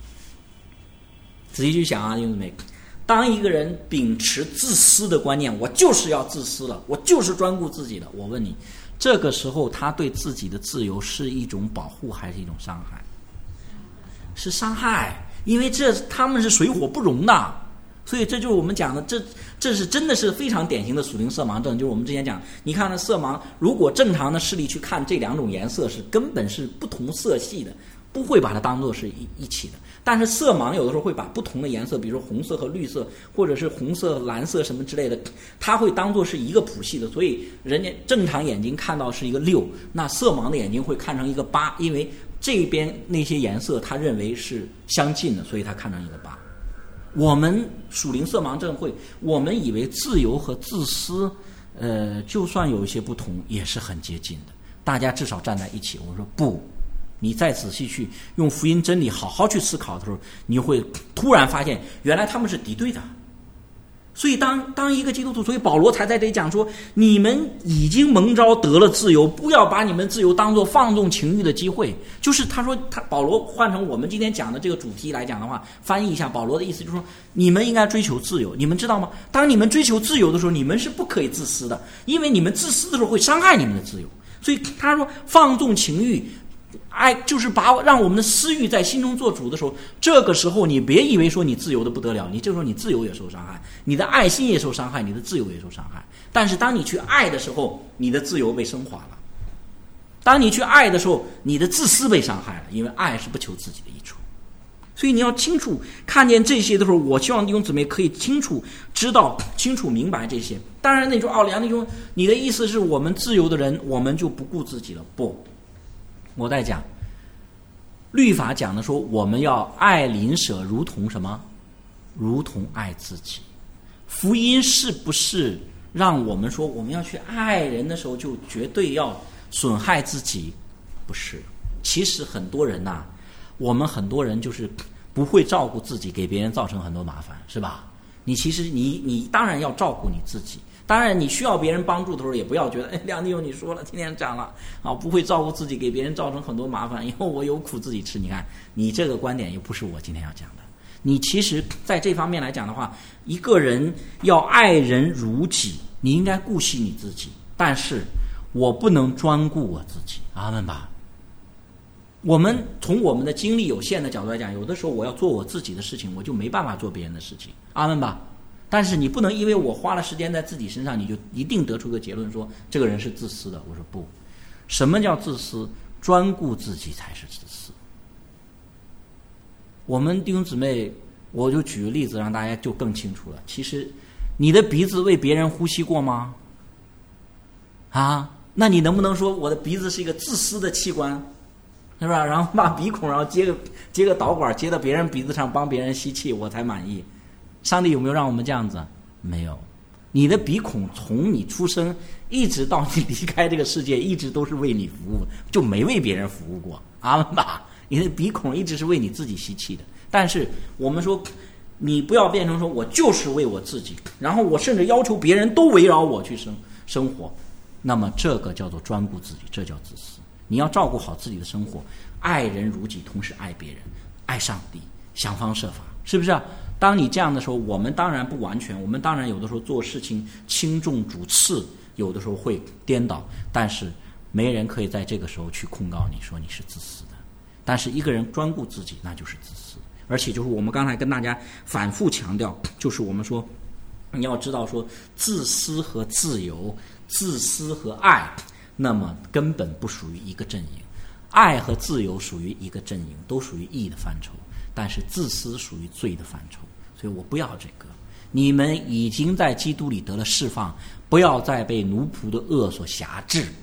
仔细去想啊，弟兄姊妹，当一个人秉持自私的观念，我就是要自私了，我就是专顾自己的，我问你，这个时候他对自己的自由是一种保护还是一种伤害？是伤害，因为这他们是水火不容的。所以这就是我们讲的，这这是真的是非常典型的属灵色盲症。就是我们之前讲，你看那色盲，如果正常的视力去看这两种颜色是根本是不同色系的，不会把它当作是一一起的。但是色盲有的时候会把不同的颜色，比如说红色和绿色，或者是红色、蓝色什么之类的，它会当作是一个谱系的。所以人家正常眼睛看到是一个六，那色盲的眼睛会看成一个八，因为这边那些颜色他认为是相近的，所以他看成一个八。我们属灵色盲症会，我们以为自由和自私，呃，就算有一些不同，也是很接近的。大家至少站在一起。我说不，你再仔细去用福音真理好好去思考的时候，你会突然发现，原来他们是敌对的。所以当当一个基督徒，所以保罗才在这里讲说，你们已经蒙召得了自由，不要把你们自由当作放纵情欲的机会。就是他说，他保罗换成我们今天讲的这个主题来讲的话，翻译一下，保罗的意思就是说，你们应该追求自由。你们知道吗？当你们追求自由的时候，你们是不可以自私的，因为你们自私的时候会伤害你们的自由。所以他说，放纵情欲，爱就是把让我们的私欲在心中做主的时候，这个时候你别以为说你自由的不得了，你这时候你自由也受伤害，你的爱心也受伤害，你的自由也受伤害。但是当你去爱的时候，你的自由被升华了；当你去爱的时候，你的自私被伤害了，因为爱是不求自己的益处。所以你要清楚看见这些的时候，我希望弟兄姊妹可以清楚知道、清楚明白这些。当然那种奥良那种，你的意思是我们自由的人，我们就不顾自己了？不，我在讲律法讲的说，我们要爱邻舍如同什么？如同爱自己。福音是不是让我们说我们要去爱人的时候就绝对要损害自己？不是。其实很多人呐、啊，我们很多人就是不会照顾自己，给别人造成很多麻烦，是吧？你其实你你当然要照顾你自己。当然你需要别人帮助的时候，也不要觉得哎，梁弟兄你说了今天讲了啊，不会照顾自己，给别人造成很多麻烦，以后我有苦自己吃。你看你这个观点又不是我今天要讲的。你其实在这方面来讲的话，一个人要爱人如己，你应该顾惜你自己，但是我不能专顾我自己。阿们吧。我们从我们的精力有限的角度来讲，有的时候我要做我自己的事情，我就没办法做别人的事情。阿们吧。但是你不能因为我花了时间在自己身上，你就一定得出个结论说这个人是自私的。我说不，什么叫自私？专顾自己才是自私。我们弟兄姊妹，我就举个例子让大家就更清楚了。其实你的鼻子为别人呼吸过吗？啊，那你能不能说我的鼻子是一个自私的器官，是吧？然后把鼻孔然后接个接个导管接到别人鼻子上帮别人吸气，我才满意。上帝有没有让我们这样子？没有。你的鼻孔从你出生一直到你离开这个世界，一直都是为你服务，就没为别人服务过。阿们吧。你的鼻孔一直是为你自己吸气的。但是我们说，你不要变成说我就是为我自己，然后我甚至要求别人都围绕我去生生活，那么这个叫做专顾自己，这叫自私。你要照顾好自己的生活，爱人如己，同时爱别人，爱上帝，想方设法，是不是啊？当你这样的时候，我们当然不完全，我们当然有的时候做事情轻重主次，有的时候会颠倒，但是没人可以在这个时候去控告你说你是自私的。但是一个人专顾自己，那就是自私。而且就是我们刚才跟大家反复强调，就是我们说你要知道说，自私和自由，自私和爱，那么根本不属于一个阵营。爱和自由属于一个阵营，都属于义的范畴，但是自私属于罪的范畴。所以我不要这个。你们已经在基督里得了释放，不要再被奴仆的恶所辖制。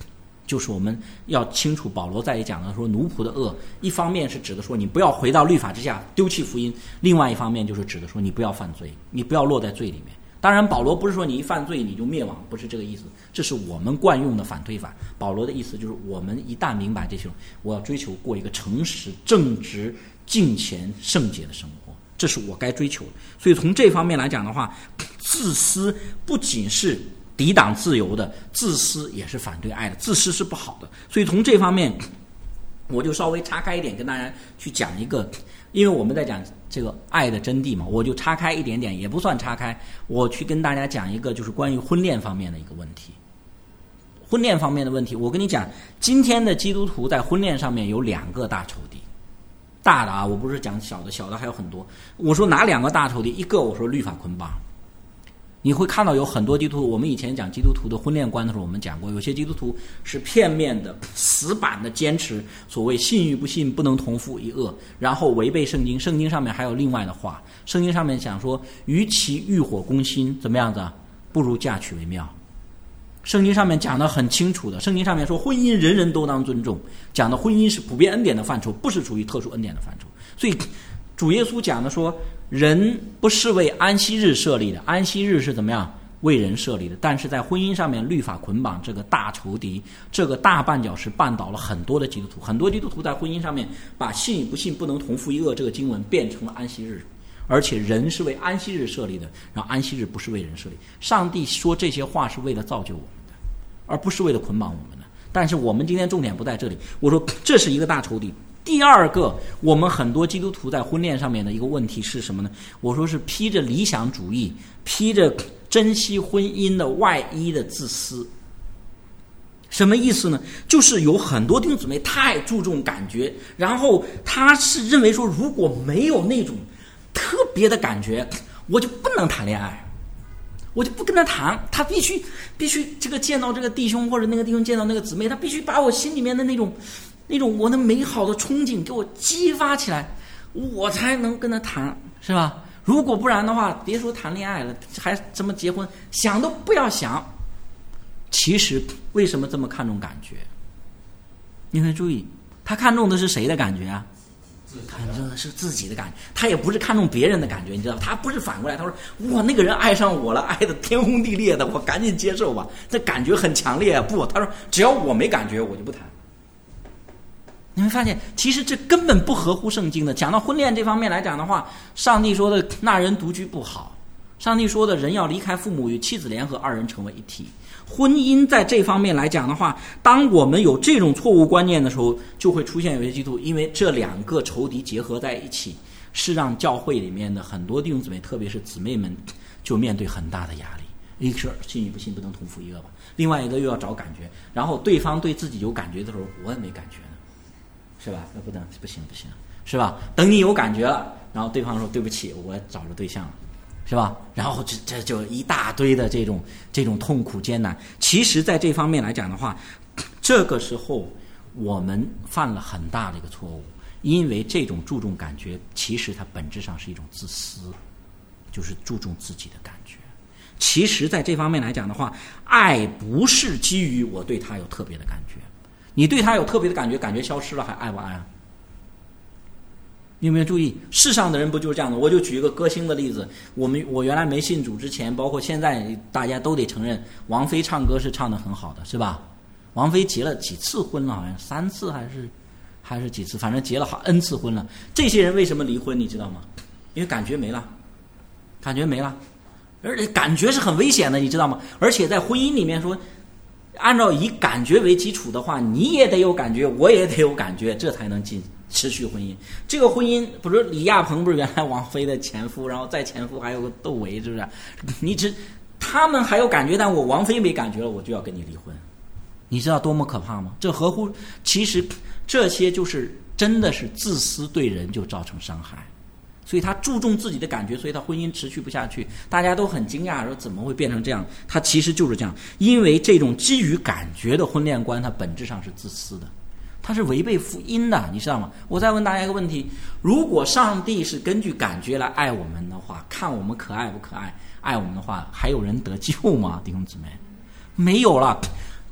就是我们要清楚，保罗在讲的说奴仆的恶，一方面是指的说你不要回到律法之下丢弃福音，另外一方面就是指的说你不要犯罪，你不要落在罪里面。当然保罗不是说你一犯罪你就灭亡，不是这个意思，这是我们惯用的反推法。保罗的意思就是我们一旦明白这些，我要追求过一个诚实正直敬虔圣洁的生活，这是我该追求的。所以从这方面来讲的话，自私不仅是抵挡自由的，自私也是反对爱的，自私是不好的。所以从这方面我就稍微岔开一点跟大家去讲一个，因为我们在讲这个爱的真谛嘛，我就岔开一点点，也不算岔开，我去跟大家讲一个就是关于婚恋方面的一个问题。婚恋方面的问题，我跟你讲，今天的基督徒在婚恋上面有两个大仇敌，大的啊，我不是讲小的，小的还有很多。我说哪两个大仇敌？一个我说律法捆绑。你会看到有很多基督徒，我们以前讲基督徒的婚恋观的时候，我们讲过，有些基督徒是片面的、死板的坚持所谓信与不信不能同负一恶，然后违背圣经。圣经上面还有另外的话，圣经上面讲说，与其欲火攻心，怎么样子啊？不如嫁娶为妙。圣经上面讲得很清楚的，圣经上面说婚姻人人都当尊重，讲的婚姻是普遍恩典的范畴，不是属于特殊恩典的范畴。所以主耶稣讲的说，人不是为安息日设立的，安息日是怎么样为人设立的，但是在婚姻上面律法捆绑这个大仇敌，这个大绊脚石绊倒了很多的基督徒。很多基督徒在婚姻上面把信与不信不能同负一恶这个经文变成了安息日，而且人是为安息日设立的，然后安息日不是为人设立。上帝说这些话是为了造就我们的，而不是为了捆绑我们的。但是我们今天重点不在这里，我说这是一个大仇敌。第二个，我们很多基督徒在婚恋上面的一个问题是什么呢？我说是披着理想主义，披着珍惜婚姻的外衣的自私。什么意思呢？就是有很多弟兄姊妹太注重感觉，然后他是认为说，如果没有那种特别的感觉，我就不能谈恋爱，我就不跟他谈，他必须必须这个见到这个弟兄或者那个弟兄见到那个姊妹，他必须把我心里面的那种那种我的美好的憧憬给我激发起来，我才能跟他谈，是吧？如果不然的话，别说谈恋爱了，还怎么结婚，想都不要想。其实为什么这么看重感觉？你会注意，他看重的是谁的感觉啊？看重的是自己的感觉，他也不是看重别人的感觉，你知道，他不是反过来，他说哇，那个人爱上我了，爱的天崩地裂的，我赶紧接受吧，这感觉很强烈啊。不，他说只要我没感觉，我就不谈。你会发现其实这根本不合乎圣经的。讲到婚恋这方面来讲的话，上帝说的那人独居不好，上帝说的人要离开父母与妻子联合，二人成为一体。婚姻在这方面来讲的话，当我们有这种错误观念的时候，就会出现有些基督徒，因为这两个仇敌结合在一起，是让教会里面的很多弟兄姊妹，特别是姊妹们，就面对很大的压力。一个是信与不信不能同负一恶吧，另外一个又要找感觉，然后对方对自己有感觉的时候，我也没感觉呢，是吧？那不能不行不行，是吧？等你有感觉了，然后对方说对不起，我找了对象了，是吧？然后这这就一大堆的这种这种痛苦艰难。其实在这方面来讲的话，这个时候我们犯了很大的一个错误，因为这种注重感觉，其实它本质上是一种自私，就是注重自己的感觉。其实在这方面来讲的话，爱不是基于我对他有特别的感觉，你对他有特别的感觉，感觉消失了，还爱不爱啊？你有没有注意，世上的人不就是这样的？我就举一个歌星的例子，我们我原来没信主之前，包括现在，大家都得承认，王菲唱歌是唱得很好的，是吧？王菲结了几次婚了？好像三次还是还是几次，反正结了好 N 次婚了。这些人为什么离婚，你知道吗？因为感觉没了，感觉没了，而且感觉是很危险的，你知道吗？而且在婚姻里面说，按照以感觉为基础的话，你也得有感觉，我也得有感觉，这才能进持续婚姻。这个婚姻不是李亚鹏不是原来王菲的前夫，然后再前夫还有个窦唯，是不是？你只他们还有感觉，但我王菲没感觉了，我就要跟你离婚。你知道多么可怕吗？这合乎，其实这些就是真的是自私，对人就造成伤害。所以他注重自己的感觉，所以他婚姻持续不下去。大家都很惊讶，说怎么会变成这样？他其实就是这样，因为这种基于感觉的婚恋观，它本质上是自私的，它是违背福音的，你知道吗？我再问大家一个问题：如果上帝是根据感觉来爱我们的话，看我们可爱不可爱，爱我们的话，还有人得救吗？弟兄姊妹，没有了。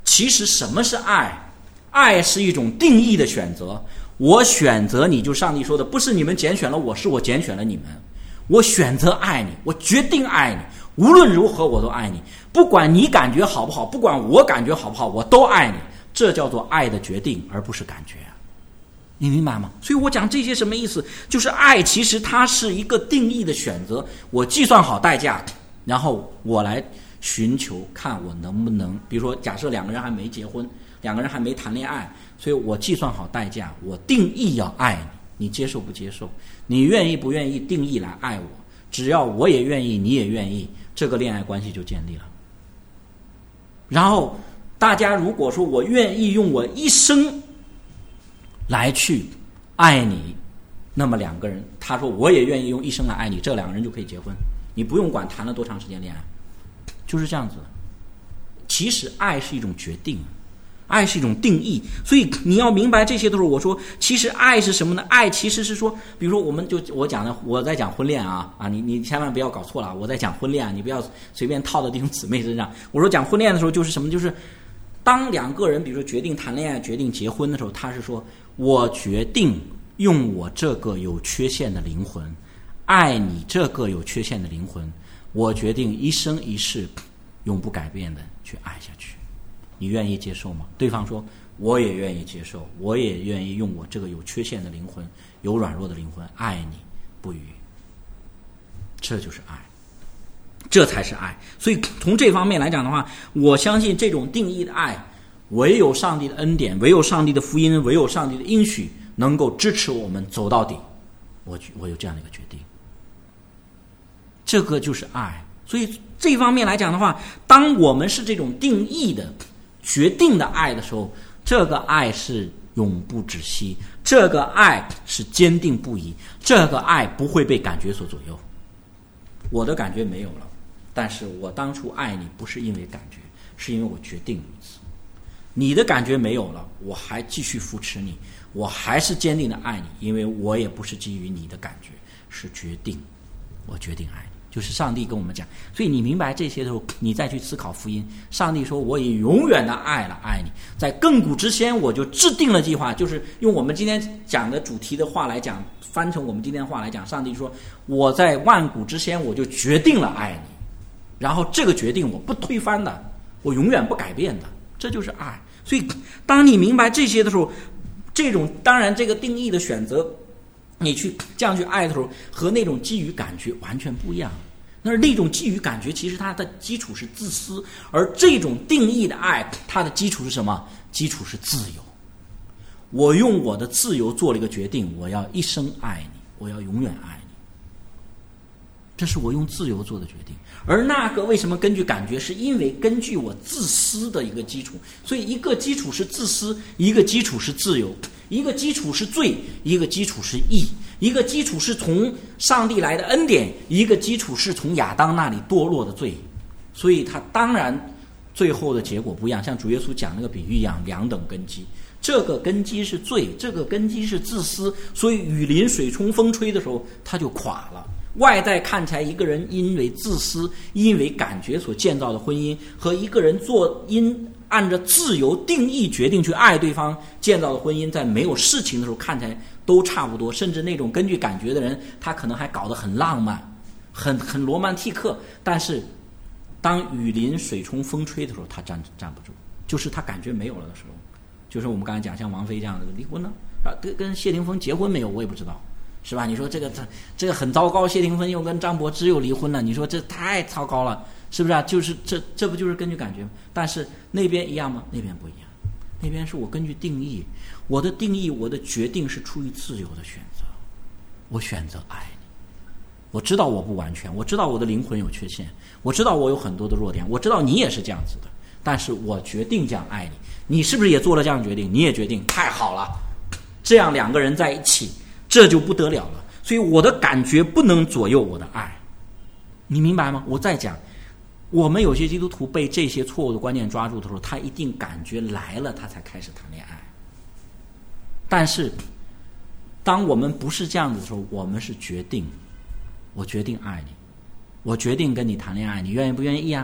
其实什么是爱？爱是一种定义的选择。我选择你，就上帝说的，不是你们拣选了我，是我拣选了你们。我选择爱你，我决定爱你，无论如何我都爱你，不管你感觉好不好，不管我感觉好不好，我都爱你。这叫做爱的决定，而不是感觉。你明白吗？所以我讲这些什么意思？就是爱其实它是一个定义的选择，我计算好代价，然后我来寻求看我能不能，比如说假设两个人还没结婚，两个人还没谈恋爱，所以我计算好代价，我定义要爱你，你接受不接受？你愿意不愿意定义来爱我？只要我也愿意，你也愿意，这个恋爱关系就建立了。然后大家如果说我愿意用我一生来去爱你，那么两个人他说我也愿意用一生来爱你，这两个人就可以结婚，你不用管谈了多长时间恋爱，就是这样子的。其实爱是一种决定，爱是一种定义，所以你要明白这些都是我说，其实爱是什么呢？爱其实是说，比如说我们就我讲的，我在讲婚恋啊啊，你你千万不要搞错了，我在讲婚恋啊，你不要随便套到弟兄姊妹身上。我说讲婚恋的时候就是什么？就是当两个人比如说决定谈恋爱、决定结婚的时候，他是说我决定用我这个有缺陷的灵魂爱你这个有缺陷的灵魂，我决定一生一世永不改变的去爱下去。你愿意接受吗？对方说我也愿意接受，我也愿意用我这个有缺陷的灵魂、有软弱的灵魂爱你不渝。这就是爱，这才是爱。所以从这方面来讲的话，我相信这种定义的爱，唯有上帝的恩典，唯有上帝的福音，唯有上帝的应许能够支持我们走到底。我我有这样的一个决定，这个就是爱。所以这方面来讲的话，当我们是这种定义的决定的爱的时候，这个爱是永不止息，这个爱是坚定不移，这个爱不会被感觉所左右。我的感觉没有了，但是我当初爱你不是因为感觉，是因为我决定如此。你的感觉没有了，我还继续扶持你，我还是坚定的爱你，因为我也不是基于你的感觉，是决定，我决定爱你。就是上帝跟我们讲，所以你明白这些的时候，你再去思考福音。上帝说我以永远的爱来爱你，在亘古之先我就制定了计划，就是用我们今天讲的主题的话来讲，翻成我们今天的话来讲，上帝说我在万古之先我就决定了爱你，然后这个决定我不推翻的，我永远不改变的，这就是爱。所以当你明白这些的时候，这种当然这个定义的选择，你去这样去爱的时候，和那种基于感觉完全不一样。那那种基于感觉，其实它的基础是自私，而这种定义的爱，它的基础是什么？基础是自由。我用我的自由做了一个决定，我要一生爱你，我要永远爱你。这是我用自由做的决定。而那个为什么根据感觉？是因为根据我自私的一个基础。所以一个基础是自私，一个基础是自由。一个基础是罪，一个基础是义，一个基础是从上帝来的恩典，一个基础是从亚当那里堕落的罪。所以它当然最后的结果不一样，像主耶稣讲那个比喻一样，两等根基。这个根基是罪，这个根基是自私，所以雨淋水冲风吹的时候它就垮了。外在看起来一个人因为自私，因为感觉所建造的婚姻，和一个人做因按照自由定义决定去爱对方建造的婚姻，在没有事情的时候看起来都差不多。甚至那种根据感觉的人，他可能还搞得很浪漫，很很罗曼蒂克，但是当雨淋水冲风吹的时候，他站站不住，就是他感觉没有了的时候。就是我们刚才讲像王菲这样的离婚了啊，跟跟谢霆锋结婚没有我也不知道，是吧？你说这个这个很糟糕，谢霆锋又跟张柏芝又离婚了，你说这太糟糕了，是不是啊？就是这这不就是根据感觉吗？但是那边一样吗？那边不一样，那边是我根据定义，我的定义，我的决定是出于自由的选择，我选择爱你。我知道我不完全，我知道我的灵魂有缺陷，我知道我有很多的弱点，我知道你也是这样子的，但是我决定这样爱你。你是不是也做了这样的决定？你也决定，太好了，这样两个人在一起，这就不得了了。所以我的感觉不能左右我的爱，你明白吗？我再讲，我们有些基督徒被这些错误的观念抓住的时候，他一定感觉来了，他才开始谈恋爱。但是当我们不是这样子的时候，我们是决定，我决定爱你，我决定跟你谈恋爱，你愿意不愿意啊？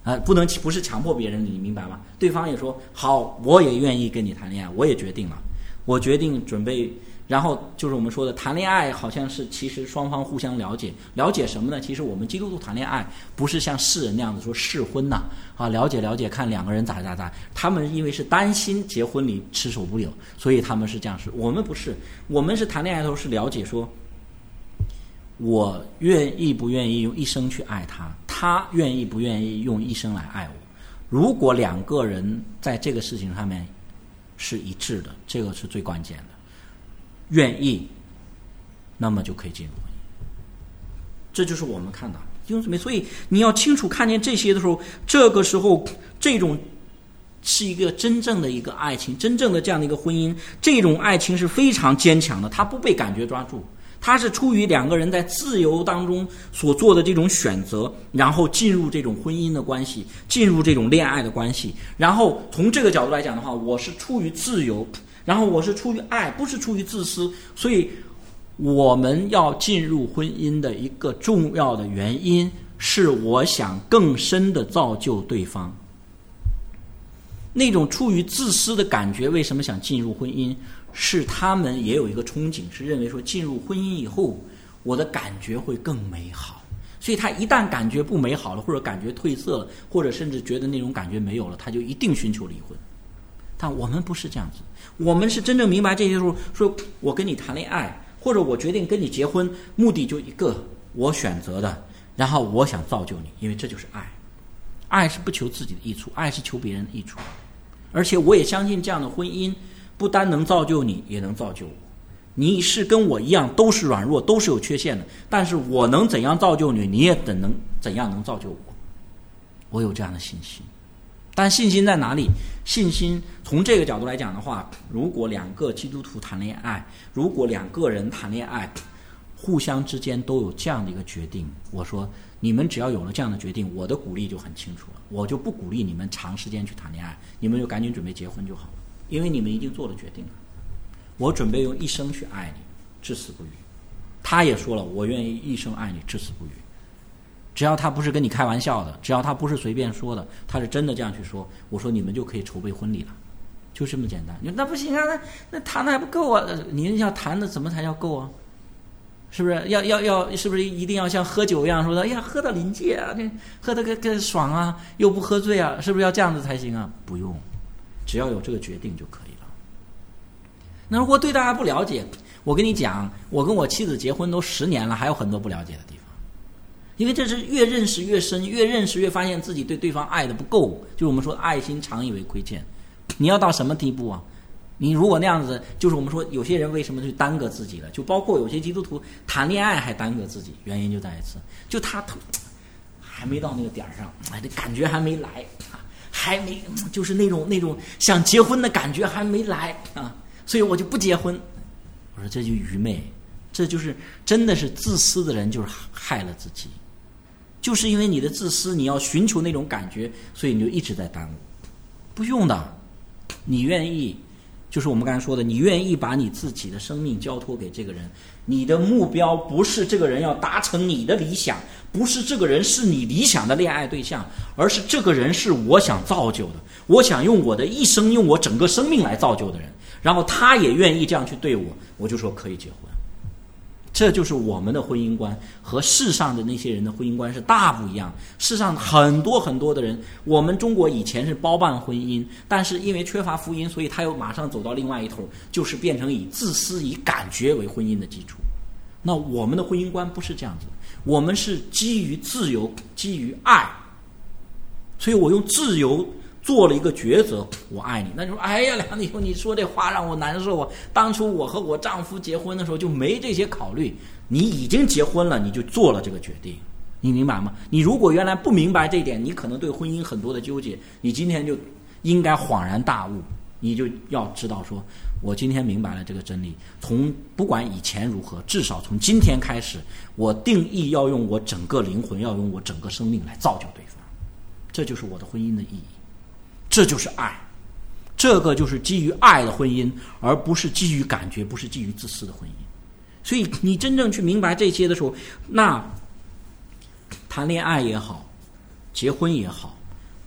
啊，不能不是强迫别人，你明白吗？对方也说好，我也愿意跟你谈恋爱，我也决定了，我决定准备。然后就是我们说的谈恋爱，好像是其实双方互相了解，了解什么呢？其实我们基督徒谈恋爱不是像世人那样子说试婚呐、啊，啊了解了解看两个人咋咋咋，他们因为是担心结婚里吃手不留，所以他们是这样说。我们不是，我们是谈恋爱的时候是了解说，我愿意不愿意用一生去爱他，他愿意不愿意用一生来爱我。如果两个人在这个事情上面是一致的，这个是最关键的。愿意，那么就可以进入婚姻。这就是我们看到弟兄姊妹，所以你要清楚看见这些的时候，这个时候这种是一个真正的一个爱情，真正的这样的一个婚姻，这种爱情是非常坚强的，它不被感觉抓住，它是出于两个人在自由当中所做的这种选择，然后进入这种婚姻的关系，进入这种恋爱的关系。然后从这个角度来讲的话，我是出于自由，然后我是出于爱，不是出于自私。所以我们要进入婚姻的一个重要的原因是我想更深的造就对方。那种出于自私的感觉，为什么想进入婚姻？是他们也有一个憧憬，是认为说进入婚姻以后我的感觉会更美好。所以他一旦感觉不美好了，或者感觉褪色了，或者甚至觉得那种感觉没有了，他就一定寻求离婚。但我们不是这样子，我们是真正明白这些时候，说我跟你谈恋爱，或者我决定跟你结婚，目的就一个，我选择的，然后我想造就你，因为这就是爱。爱是不求自己的益处，爱是求别人的益处。而且我也相信这样的婚姻不单能造就你，也能造就我。你是跟我一样都是软弱，都是有缺陷的，但是我能怎样造就你，你也等能怎样能造就我。我有这样的信心。但信心在哪里？信心从这个角度来讲的话，如果两个基督徒谈恋爱，如果两个人谈恋爱，互相之间都有这样的一个决定，我说你们只要有了这样的决定，我的鼓励就很清楚了，我就不鼓励你们长时间去谈恋爱，你们就赶紧准备结婚就好了，因为你们已经做了决定了。我准备用一生去爱你，至死不渝。他也说了，我愿意一生爱你，至死不渝。只要他不是跟你开玩笑的，只要他不是随便说的，他是真的这样去说，我说你们就可以筹备婚礼了，就这么简单。你说那不行啊，那那谈的还不够啊，您要谈的怎么才叫够啊？是不是要要要？是不是一定要像喝酒一样说的？哎呀，喝到临界啊，这喝的个个爽啊，又不喝醉啊，是不是要这样子才行啊？不用，只要有这个决定就可以了。那如果对大家不了解，我跟你讲，我跟我妻子结婚都十年了，还有很多不了解的地方。因为这是越认识越深，越认识越发现自己对对方爱的不够，就是我们说爱心常以为亏欠。你要到什么地步啊？你如果那样子，就是我们说有些人为什么就耽搁自己了，就包括有些基督徒谈恋爱还耽搁自己，原因就在一次，就他还没到那个点上，哎，这感觉还没来，还没就是那种那种想结婚的感觉还没来啊，所以我就不结婚。我说这就愚昧，这就是真的是自私的人就是害了自己。就是因为你的自私，你要寻求那种感觉，所以你就一直在耽误。不用的，你愿意，就是我们刚才说的，你愿意把你自己的生命交托给这个人，你的目标不是这个人要达成你的理想，不是这个人是你理想的恋爱对象，而是这个人是我想造就的，我想用我的一生，用我整个生命来造就的人，然后他也愿意这样去对我，我就说可以结婚。这就是我们的婚姻观和世上的那些人的婚姻观是大不一样。世上很多很多的人，我们中国以前是包办婚姻，但是因为缺乏福音，所以他又马上走到另外一头，就是变成以自私以感觉为婚姻的基础。那我们的婚姻观不是这样子，我们是基于自由，基于爱。所以我用自由做了一个抉择，我爱你。那就说，哎呀，梁弟兄，你说这话让我难受啊！当初我和我丈夫结婚的时候就没这些考虑。你已经结婚了，你就做了这个决定，你明白吗？你如果原来不明白这一点，你可能对婚姻很多的纠结，你今天就应该恍然大悟，你就要知道说，我今天明白了这个真理。从不管以前如何，至少从今天开始，我定义要用我整个灵魂，要用我整个生命来造就对方。这就是我的婚姻的意义。这就是爱，这个就是基于爱的婚姻，而不是基于感觉，不是基于自私的婚姻。所以你真正去明白这些的时候，那谈恋爱也好，结婚也好，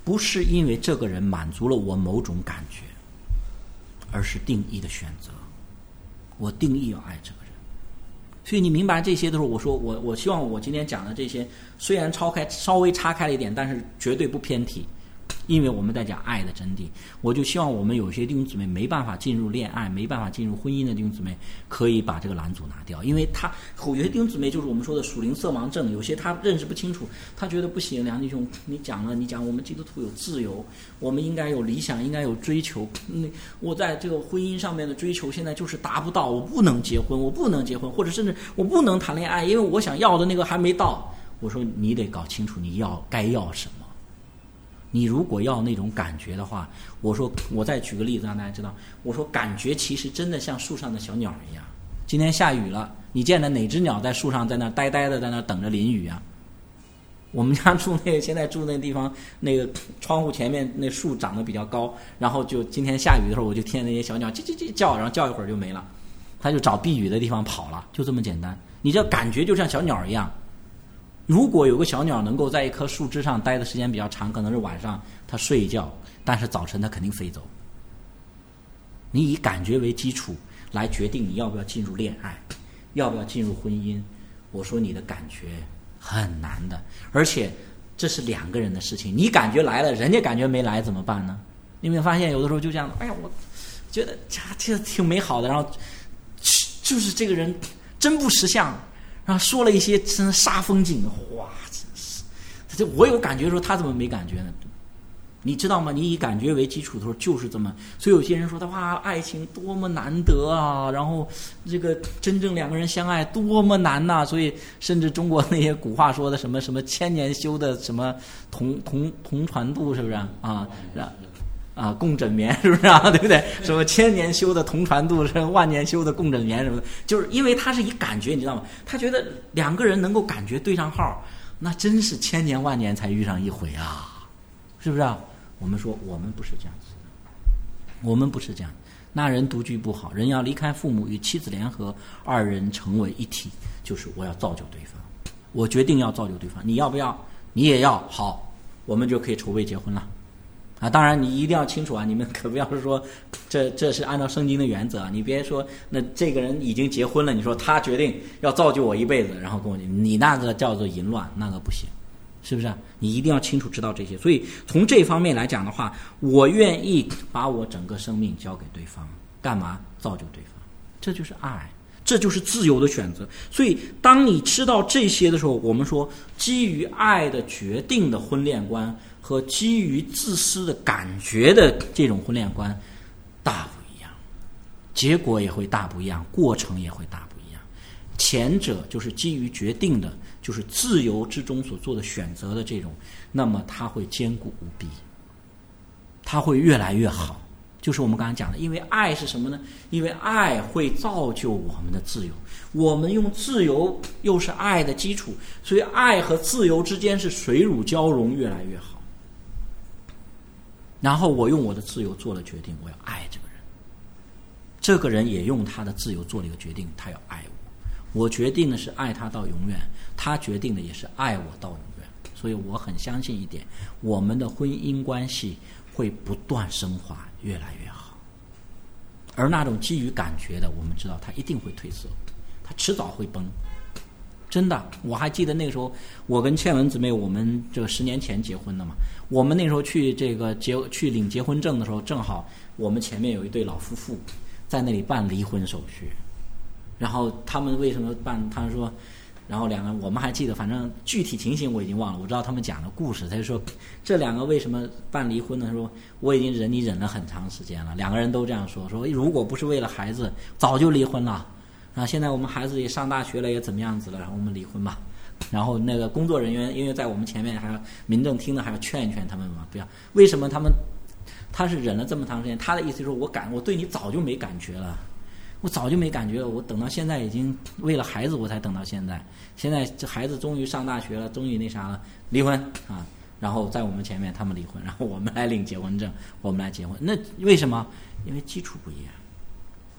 不是因为这个人满足了我某种感觉，而是定义的选择。我定义要爱这个人。所以你明白这些的时候，我说我我希望我今天讲的这些虽然超开稍微岔开了一点，但是绝对不偏题，因为我们在讲爱的真谛。我就希望我们有些弟兄姊妹没办法进入恋爱，没办法进入婚姻的弟兄姊妹，可以把这个拦阻拿掉。因为他有些弟兄姊妹就是我们说的属灵色盲症，有些他认识不清楚，他觉得不行，梁弟兄你讲了，你讲我们基督徒有自由，我们应该有理想，应该有追求，嗯，我在这个婚姻上面的追求现在就是达不到，我不能结婚，我不能结婚，或者甚至我不能谈恋爱，因为我想要的那个还没到。我说你得搞清楚你要该要什么。你如果要那种感觉的话，我说我再举个例子让大家知道，我说感觉其实真的像树上的小鸟一样。今天下雨了，你见了哪只鸟在树上在那呆呆的在那等着淋雨啊？我们家住那个现在住那个地方，那个窗户前面那树长得比较高，然后就今天下雨的时候，我就听见那些小鸟叽叽叽叫，然后叫一会儿就没了，它就找避雨的地方跑了，就这么简单。你这感觉就像小鸟一样。如果有个小鸟能够在一棵树枝上待的时间比较长，可能是晚上它睡一觉，但是早晨它肯定飞走。你以感觉为基础来决定你要不要进入恋爱，要不要进入婚姻，我说你的感觉很难的，而且这是两个人的事情。你感觉来了，人家感觉没来怎么办呢？你有没有发现有的时候就这样，哎呀，我觉得这这挺美好的，然后就是这个人真不识相，然后说了一些真煞风景，哇，真是，他就我有感觉说他怎么没感觉呢？你知道吗？你以感觉为基础的时候就是这么，所以有些人说的哇，爱情多么难得啊，然后这个真正两个人相爱多么难呐、啊，所以甚至中国那些古话说的什么什么千年修的什么同同同船渡，是不是啊？啊，啊，共枕眠，是不是啊？对不对？什么千年修的同船渡，是万年修的共枕眠，什么的，就是因为他是以感觉，你知道吗？他觉得两个人能够感觉对上号，那真是千年万年才遇上一回啊，是不是啊？我们说我们不是这样子的，我们不是这样。那人独居不好，人要离开父母，与妻子联合，二人成为一体，就是我要造就对方，我决定要造就对方，你要不要？你也要，好，我们就可以筹备结婚了。啊，当然你一定要清楚啊，你们可不要是说这这是按照圣经的原则啊，你别说那这个人已经结婚了，你说他决定要造就我一辈子，然后跟我你那个叫做淫乱，那个不行。是不是啊？你一定要清楚知道这些。所以从这方面来讲的话，我愿意把我整个生命交给对方，干嘛？造就对方，这就是爱，这就是自由的选择。所以当你知道这些的时候，我们说基于爱的决定的婚恋观和基于自私的感觉的这种婚恋观大不一样，结果也会大不一样，过程也会大不一样。前者就是基于决定的，就是自由之中所做的选择的这种，那么它会坚固无比，它会越来越好。就是我们刚才讲的，因为爱是什么呢？因为爱会造就我们的自由，我们用自由又是爱的基础，所以爱和自由之间是水乳交融，越来越好。然后我用我的自由做了决定，我要爱这个人，这个人也用他的自由做了一个决定，他要爱我。我决定的是爱他到永远，他决定的也是爱我到永远。所以我很相信一点，我们的婚姻关系会不断升华，越来越好。而那种基于感觉的，我们知道他一定会褪色，他迟早会崩。真的，我还记得那个时候，我跟倩文姊妹，我们这个十年前结婚的嘛。我们那时候去这个结去领结婚证的时候，正好我们前面有一对老夫妇在那里办离婚手续。然后他们为什么办？他们说，然后两个我们还记得，反正具体情形我已经忘了，我知道他们讲的故事。他就说，这两个为什么办离婚呢？说我已经忍你忍了很长时间了。两个人都这样说，说如果不是为了孩子，早就离婚了。然后现在我们孩子也上大学了，也怎么样子了，然后我们离婚吧。然后那个工作人员因为在我们前面，还要民政厅的还要劝一劝他们嘛，不要。为什么他们他是忍了这么长时间？他的意思就是我感我对你早就没感觉了。我早就没感觉了，我等到现在已经为了孩子我才等到现在。现在这孩子终于上大学了，终于那啥了，离婚啊！然后在我们前面他们离婚，然后我们来领结婚证，我们来结婚。那为什么？因为基础不一样。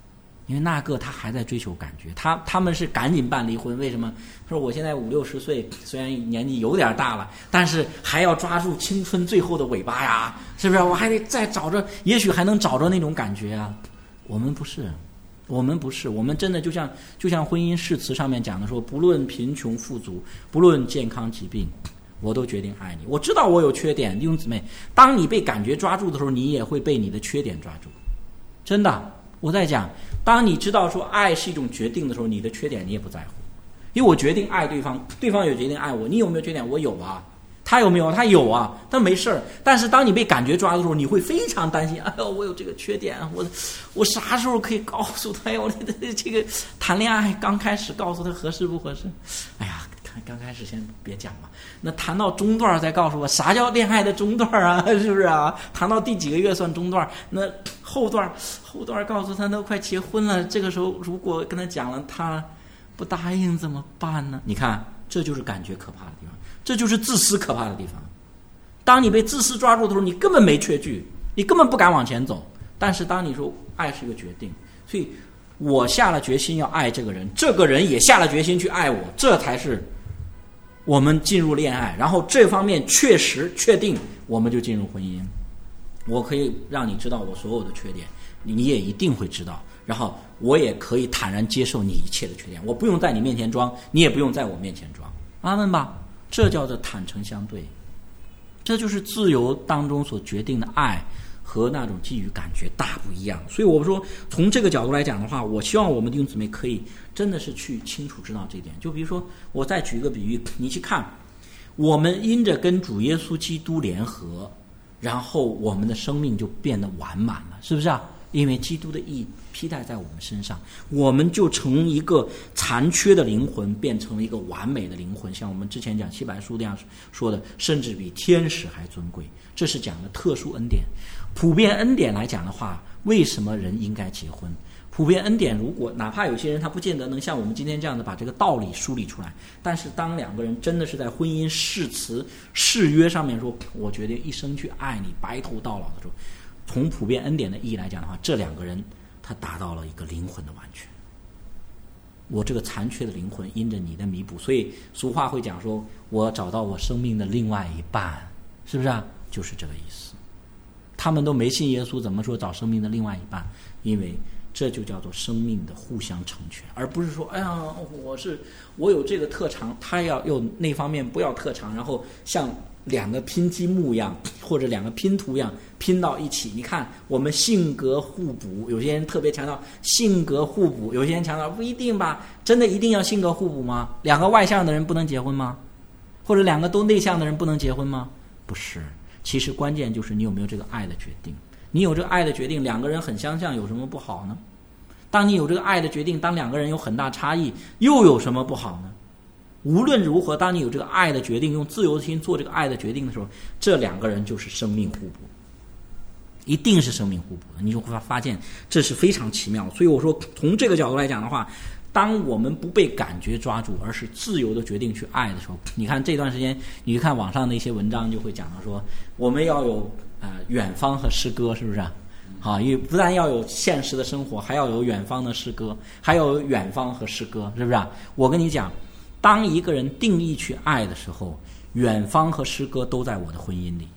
因为那个他还在追求感觉，他他们是赶紧办离婚。为什么？说我现在五六十岁，虽然年纪有点大了，但是还要抓住青春最后的尾巴呀，是不是？我还得再找着，也许还能找着那种感觉啊。我们不是，我们不是，我们真的就像就像婚姻誓词上面讲的说，不论贫穷富足，不论健康疾病，我都决定爱你。我知道我有缺点，弟兄姊妹，当你被感觉抓住的时候，你也会被你的缺点抓住。真的，我在讲，当你知道说爱是一种决定的时候，你的缺点你也不在乎。因为我决定爱对方，对方也决定爱我。你有没有缺点？我有啊。他有没有？他有啊，但没事儿。但是当你被感觉抓的时候，你会非常担心。哎呦，我有这个缺点，我我啥时候可以告诉他呀？我这个谈恋爱刚开始告诉他合适不合适？哎呀，刚开始先别讲嘛。那谈到中段再告诉我，啥叫恋爱的中段啊？是不是啊？谈到第几个月算中段？那后段后段告诉他都快结婚了，这个时候如果跟他讲了，他不答应怎么办呢？你看，这就是感觉可怕的地方。这就是自私可怕的地方。当你被自私抓住的时候，你根本没确据，你根本不敢往前走。但是当你说爱是一个决定，所以我下了决心要爱这个人，这个人也下了决心去爱我，这才是我们进入恋爱。然后这方面确实确定，我们就进入婚姻。我可以让你知道我所有的缺点，你也一定会知道。然后我也可以坦然接受你一切的缺点，我不用在你面前装，你也不用在我面前装。阿们吧。这叫做坦诚相对，这就是自由当中所决定的爱和那种基于感觉大不一样。所以我说从这个角度来讲的话，我希望我们弟兄姊妹可以真的是去清楚知道这一点。就比如说我再举一个比喻，你去看我们因着跟主耶稣基督联合，然后我们的生命就变得完满了，是不是啊？因为基督的义披戴在我们身上，我们就从一个残缺的灵魂变成了一个完美的灵魂，像我们之前讲希伯来书那样说的，甚至比天使还尊贵。这是讲的特殊恩典。普遍恩典来讲的话，为什么人应该结婚？普遍恩典，如果哪怕有些人他不见得能像我们今天这样的把这个道理梳理出来，但是当两个人真的是在婚姻誓词誓约上面说我决定一生去爱你，白头到老的时候，从普遍恩典的意义来讲的话，这两个人他达到了一个灵魂的完全。我这个残缺的灵魂因着你的弥补，所以俗话会讲说我找到我生命的另外一半，是不是啊？就是这个意思。他们都没信耶稣，怎么说找生命的另外一半？因为这就叫做生命的互相成全，而不是说哎呀我是我有这个特长，他要有那方面不要特长，然后像两个拼积木一样，或者两个拼图一样拼到一起。你看我们性格互补，有些人特别强调性格互补，有些人强调不一定吧，真的一定要性格互补吗？两个外向的人不能结婚吗？或者两个都内向的人不能结婚吗？不是，其实关键就是你有没有这个爱的决定。你有这个爱的决定，两个人很相像有什么不好呢？当你有这个爱的决定，当两个人有很大差异又有什么不好呢？无论如何，当你有这个爱的决定，用自由心做这个爱的决定的时候，这两个人就是生命互补，一定是生命互补的。你就会发现这是非常奇妙。所以我说从这个角度来讲的话，当我们不被感觉抓住，而是自由的决定去爱的时候，你看这段时间你去看网上的一些文章就会讲到说我们要有呃远方和诗歌，是不是啊？啊，因为不但要有现实的生活，还要有远方的诗歌，还要有远方和诗歌，是不是啊？我跟你讲，当一个人定义去爱的时候，远方和诗歌都在我的婚姻里。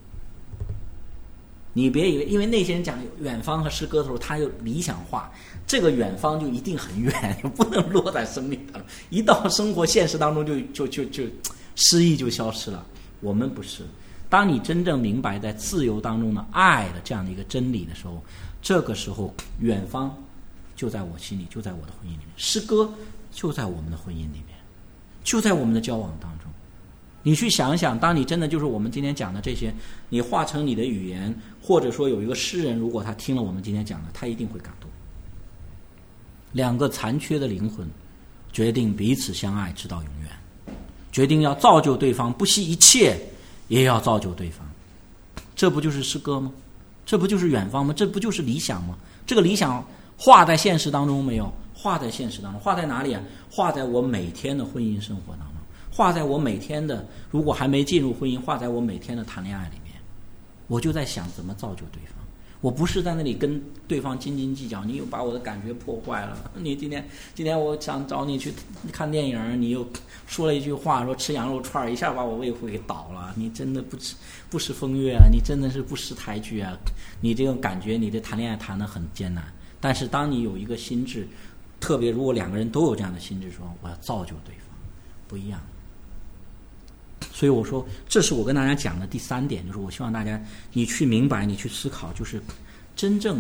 你别以为因为那些人讲远方和诗歌的时候他就理想化，这个远方就一定很远，不能落在生命当中，一到生活现实当中就就就就诗意就消失了。我们不是，当你真正明白在自由当中的爱的这样的一个真理的时候，这个时候远方就在我心里，就在我的婚姻里面，诗歌就在我们的婚姻里面，就在我们的交往当中。你去想一想，当你真的就是我们今天讲的这些，你化成你的语言，或者说有一个诗人，如果他听了我们今天讲的，他一定会感动。两个残缺的灵魂决定彼此相爱直到永远，决定要造就对方，不惜一切也要造就对方。这不就是诗歌吗？这不就是远方吗？这不就是理想吗？这个理想画在现实当中没有？画在现实当中。画在哪里啊？画在我每天的婚姻生活当中，画在我每天的，如果还没进入婚姻，画在我每天的谈恋爱里面。我就在想怎么造就对方， 我不是在那里跟对方斤斤计较，你又把我的感觉破坏了。你今天今天我想找你去看电影，你又说了一句话，说吃羊肉串，一下把我胃会给倒了。你真的不识不识风月啊，你真的是不识抬举啊。你这种感觉，你的谈恋爱谈得很艰难。但是当你有一个心智，特别如果两个人都有这样的心智，说我要造就对方，不一样。所以我说，这是我跟大家讲的第三点，就是我希望大家你去明白，你去思考，就是真正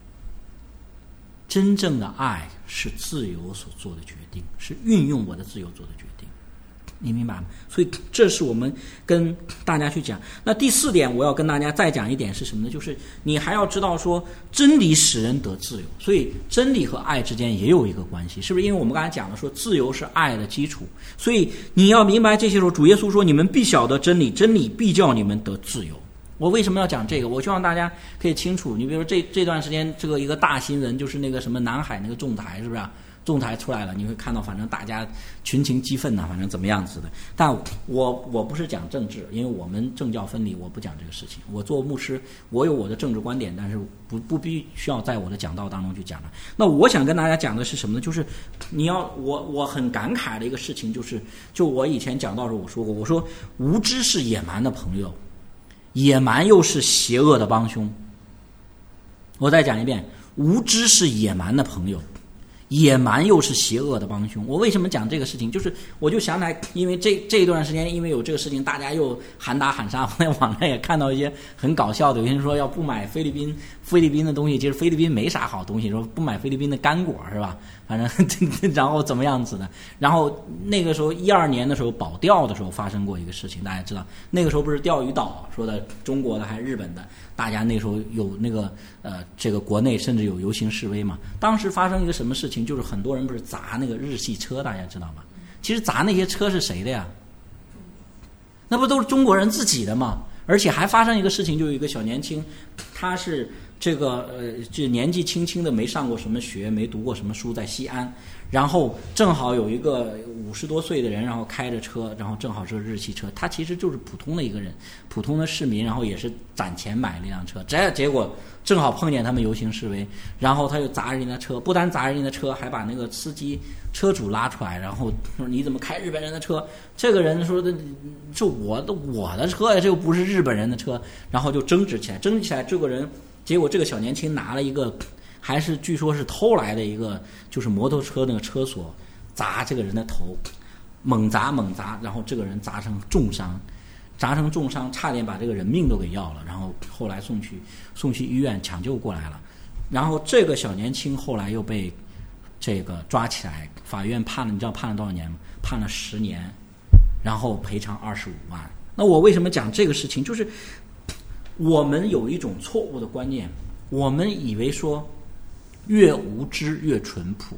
真正的爱是自由所做的决定，是运用我的自由做的决定，你明白吗？所以这是我们跟大家去讲。那第四点我要跟大家再讲一点是什么呢？就是你还要知道说真理使人得自由，所以真理和爱之间也有一个关系，是不是？因为我们刚才讲了说自由是爱的基础，所以你要明白这些时候，主耶稣说你们必晓得真理，真理必叫你们得自由。我为什么要讲这个？我希望大家可以清楚，你比如说这这段时间这个一个大新闻就是那个什么南海那个仲裁，是不是、啊？仲裁出来了，你会看到反正大家群情激愤呐、啊，反正怎么样子的。但我我不是讲政治，因为我们政教分离，我不讲这个事情。我做牧师，我有我的政治观点，但是不不必须要在我的讲道当中去讲了。那我想跟大家讲的是什么呢？就是你要我我很感慨的一个事情，就是就我以前讲到的时候我说过，我说无知是野蛮的朋友，野蛮又是邪恶的帮凶。我再讲一遍，无知是野蛮的朋友，野蛮又是邪恶的帮凶。我为什么讲这个事情？就是我就想起来，因为这这一段时间，因为有这个事情，大家又喊打喊杀。我在网上也看到一些很搞笑的，有些人说要不买菲律宾菲律宾的东西，其实菲律宾没啥好东西，说不买菲律宾的干果是吧？反正然后怎么样子的？然后那个时候一二年的时候保钓的时候发生过一个事情，大家知道，那个时候不是钓鱼岛说的中国的还是日本的，大家那时候有那个呃这个国内甚至有游行示威嘛。当时发生一个什么事情？就是很多人不是砸那个日系车，大家知道吗？其实砸那些车是谁的呀？那不都是中国人自己的吗？而且还发生一个事情，就有一个小年轻，他是这个呃，就年纪轻轻的，没上过什么学，没读过什么书，在西安，然后正好有一个五十多岁的人，然后开着车，然后正好是个日系车，他其实就是普通的一个人，普通的市民，然后也是攒钱买了一辆车，这结果正好碰见他们游行示威，然后他就砸人家车，不但砸人家的车，还把那个司机车主拉出来，然后说你怎么开日本人的车？这个人说的是我的我的车呀，这又不是日本人的车，然后就争执起来，争执起来，这个人结果这个小年轻拿了一个还是据说是偷来的一个就是摩托车那个车锁砸这个人的头，猛砸猛砸，然后这个人砸成重伤，砸成重伤，差点把这个人命都给要了，然后后来送去送去医院抢救过来了，然后这个小年轻后来又被这个抓起来，法院判了，你知道判了多少年吗？判了十年，然后赔偿二十五万。那我为什么讲这个事情？就是我们有一种错误的观念，我们以为说越无知越淳朴，